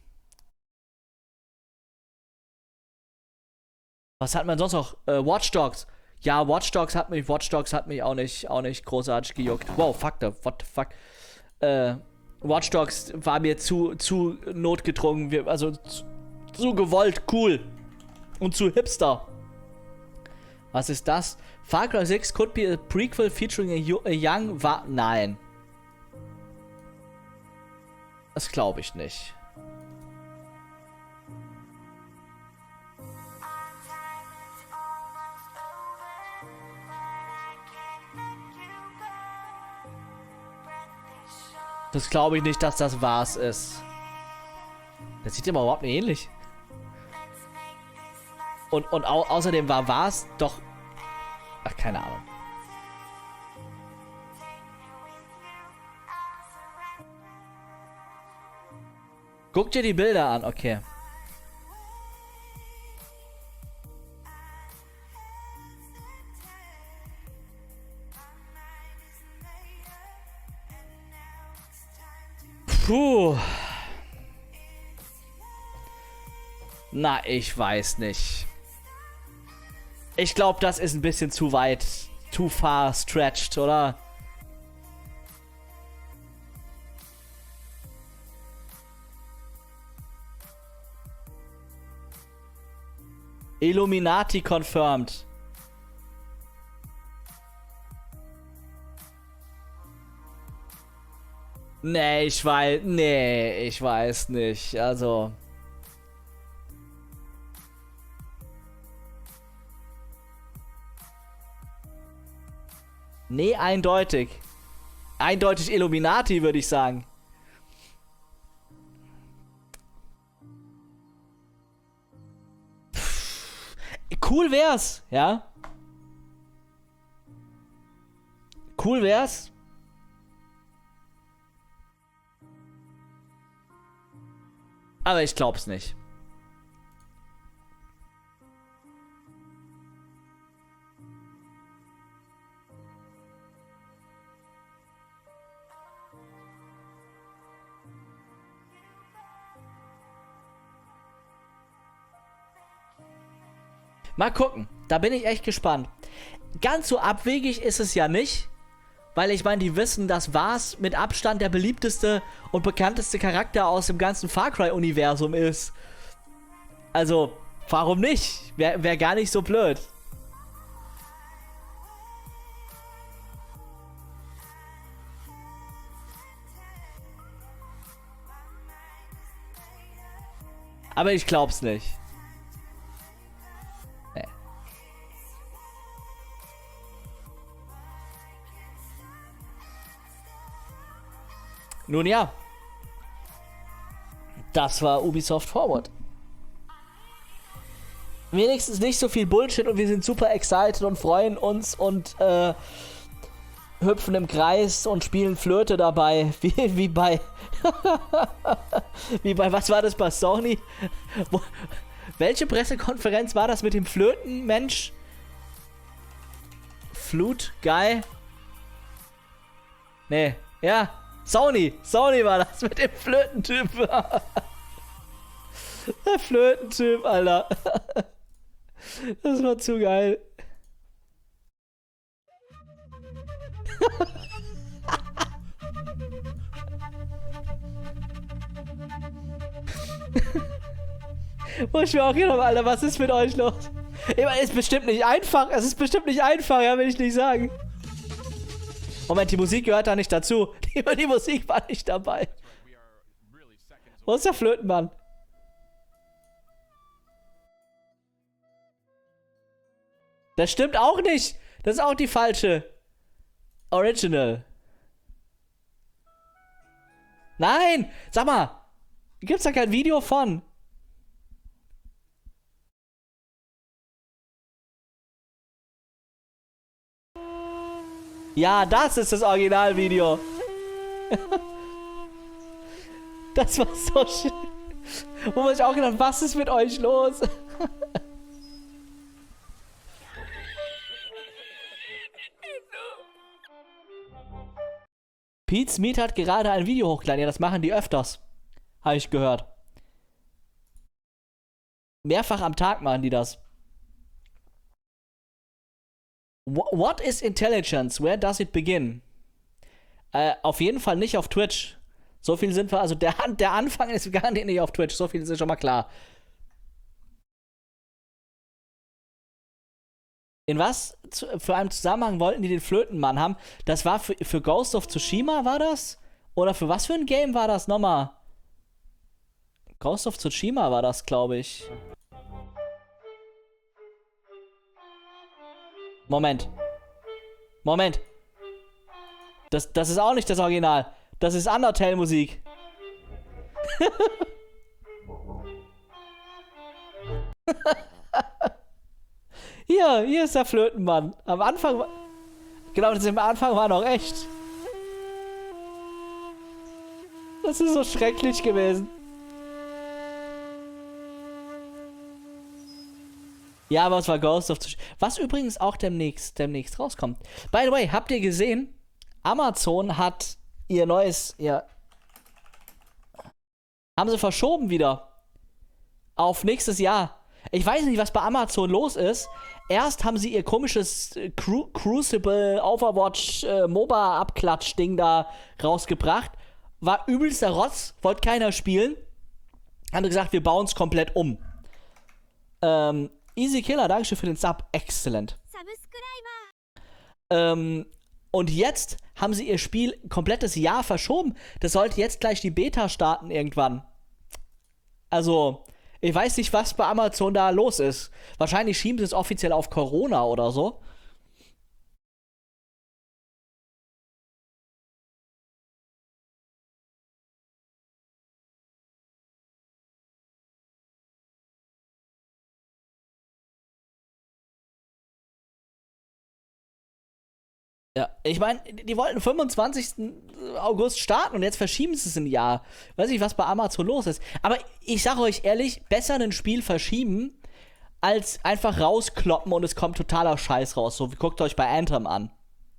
Was hat man sonst noch? Äh, Watch Dogs. Ja, Watch Dogs hat mich, Watch Dogs hat mich auch nicht, auch nicht großartig gejuckt. Wow, fuck, the, what the fuck. äh, Watch Dogs war mir zu, zu notgedrungen, wir, also zu, zu gewollt, cool. Und zu hipster. Was ist das? Far Cry six could be a prequel featuring a, a young... Wa Nein. Das glaube ich nicht. Das glaube ich nicht, dass das was ist. Das sieht immer überhaupt nicht ähnlich. Und, und au außerdem war was doch... Ach, keine Ahnung. Guck dir die Bilder an, okay. Puh. Na, ich weiß nicht. Ich glaube, das ist ein bisschen zu weit, too far stretched, oder? Illuminati confirmed. Nee, ich weiß, nee, ich weiß nicht, also... Nee, eindeutig. Eindeutig Illuminati, würde ich sagen. Pff, cool wär's, ja? Cool wär's. Aber ich glaub's nicht. Mal gucken. Da bin ich echt gespannt. Ganz so abwegig ist es ja nicht. Weil ich meine, die wissen, das war's mit Abstand der beliebteste und bekannteste Charakter aus dem ganzen Far Cry-Universum ist. Also, warum nicht? Wäre wär gar nicht so blöd. Aber ich glaub's nicht. Nee. Nun ja. Das war Ubisoft Forward. Wenigstens nicht so viel Bullshit und wir sind super excited und freuen uns und äh, hüpfen im Kreis und spielen Flöte dabei. Wie, wie bei... wie bei... Was war das bei Sony? Wo, welche Pressekonferenz war das mit dem Flötenmensch? Flute Guy? Nee. Ja. Sony. Sony war das mit dem Flötentyp. Der Flötentyp, Alter. Das war zu geil. Wo ich mir auch gedacht habe, Alter, was ist mit euch los? Ich meine, es ist bestimmt nicht einfach. Es ist bestimmt nicht einfach, ja, will ich nicht sagen. Moment, die Musik gehört da nicht dazu. Die, die Musik war nicht dabei. Wo ist der Flötenmann? Das stimmt auch nicht. Das ist auch die falsche. Original. Nein! Sag mal. Gibt's da kein Video von? Ja, das ist das Originalvideo. Das war so schön. Wo man sich auch gedacht, was ist mit euch los? Pete's Meat hat gerade ein Video hochgeladen. Ja, das machen die öfters. Habe ich gehört. Mehrfach am Tag machen die das. What is intelligence? Where does it begin? Äh, auf jeden Fall nicht auf Twitch. So viel sind wir, also der, der Anfang ist garantiert nicht auf Twitch, so viel ist schon mal klar. In was zu, für einen Zusammenhang wollten die den Flötenmann haben? Das war für, für Ghost of Tsushima, war das? Oder für was für ein Game war das nochmal? Ghost of Tsushima war das, glaube ich. Moment. Moment. Das, das ist auch nicht das Original. Das ist Undertale-Musik. Hier, hier ist der Flötenmann. Am Anfang war... Genau, das am Anfang war noch echt. Das ist so schrecklich gewesen. Ja, aber es war Ghost of Tsushima. Was übrigens auch demnächst, demnächst rauskommt. By the way, habt ihr gesehen? Amazon hat ihr neues... Ihr haben sie verschoben wieder. Auf nächstes Jahr. Ich weiß nicht, was bei Amazon los ist. Erst haben sie ihr komisches Cru Crucible Overwatch äh, MOBA-Abklatsch-Ding da rausgebracht. War übelster Rotz, wollte keiner spielen. Haben gesagt, wir bauen es komplett um. Ähm, Easy Killer, Dankeschön für den Sub. Excellent. Ähm, und jetzt haben sie ihr Spiel komplettes Jahr verschoben. Das sollte jetzt gleich die Beta starten irgendwann. Also... Ich weiß nicht, was bei Amazon da los ist. Wahrscheinlich schieben sie es offiziell auf Corona oder so. Ja, ich meine, die wollten fünfundzwanzigsten August starten und jetzt verschieben sie es ein Jahr. Weiß nicht, was bei Amazon los ist. Aber ich sage euch ehrlich, besser ein Spiel verschieben, als einfach rauskloppen und es kommt totaler Scheiß raus. So, guckt euch bei Anthem an.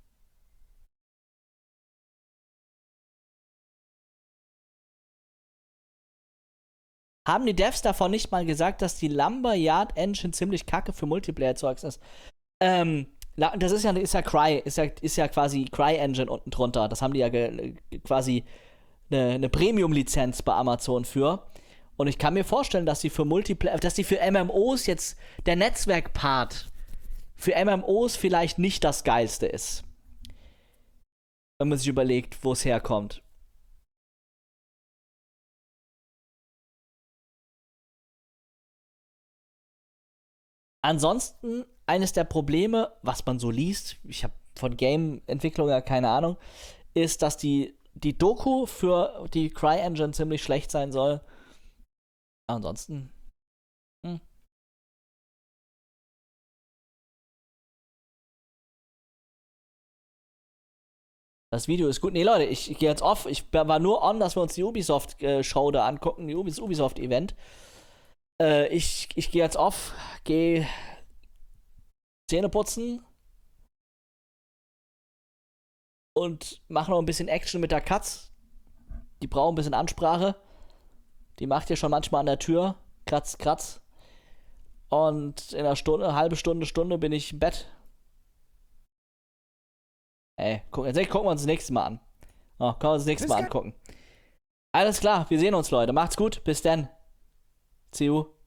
Haben die Devs davon nicht mal gesagt, dass die Lumberyard Engine ziemlich kacke für Multiplayer-Zeugs ist? Ähm... Das ist ja, ist ja Cry, ist ja, ist ja quasi Cry-Engine unten drunter. Das haben die ja ge, quasi eine, eine Premium-Lizenz bei Amazon für. Und ich kann mir vorstellen, dass die für Multiplayer, dass die für M M Os jetzt, der Netzwerk-Part für M M Os vielleicht nicht das Geilste ist. Wenn man sich überlegt, wo es herkommt. Ansonsten, eines der Probleme, was man so liest, ich habe von Game-Entwicklung ja keine Ahnung, ist, dass die, die Doku für die Cry-Engine ziemlich schlecht sein soll. Ansonsten. Hm. Das Video ist gut. Nee, Leute, ich, ich gehe jetzt off. Ich war nur on, dass wir uns die Ubisoft-Show da angucken, die Ubisoft-Event. Äh, ich ich gehe jetzt off, gehe Zähne putzen und mache noch ein bisschen Action mit der Katz. Die braucht ein bisschen Ansprache. Die macht ja schon manchmal an der Tür. Kratz, kratz. Und in einer Stunde, halbe Stunde, Stunde bin ich im Bett. Ey, guck, jetzt gucken wir uns das nächste Mal an. Oh, können wir uns das nächste Mal angucken. Alles klar, wir sehen uns, Leute. Macht's gut. Bis dann. See you.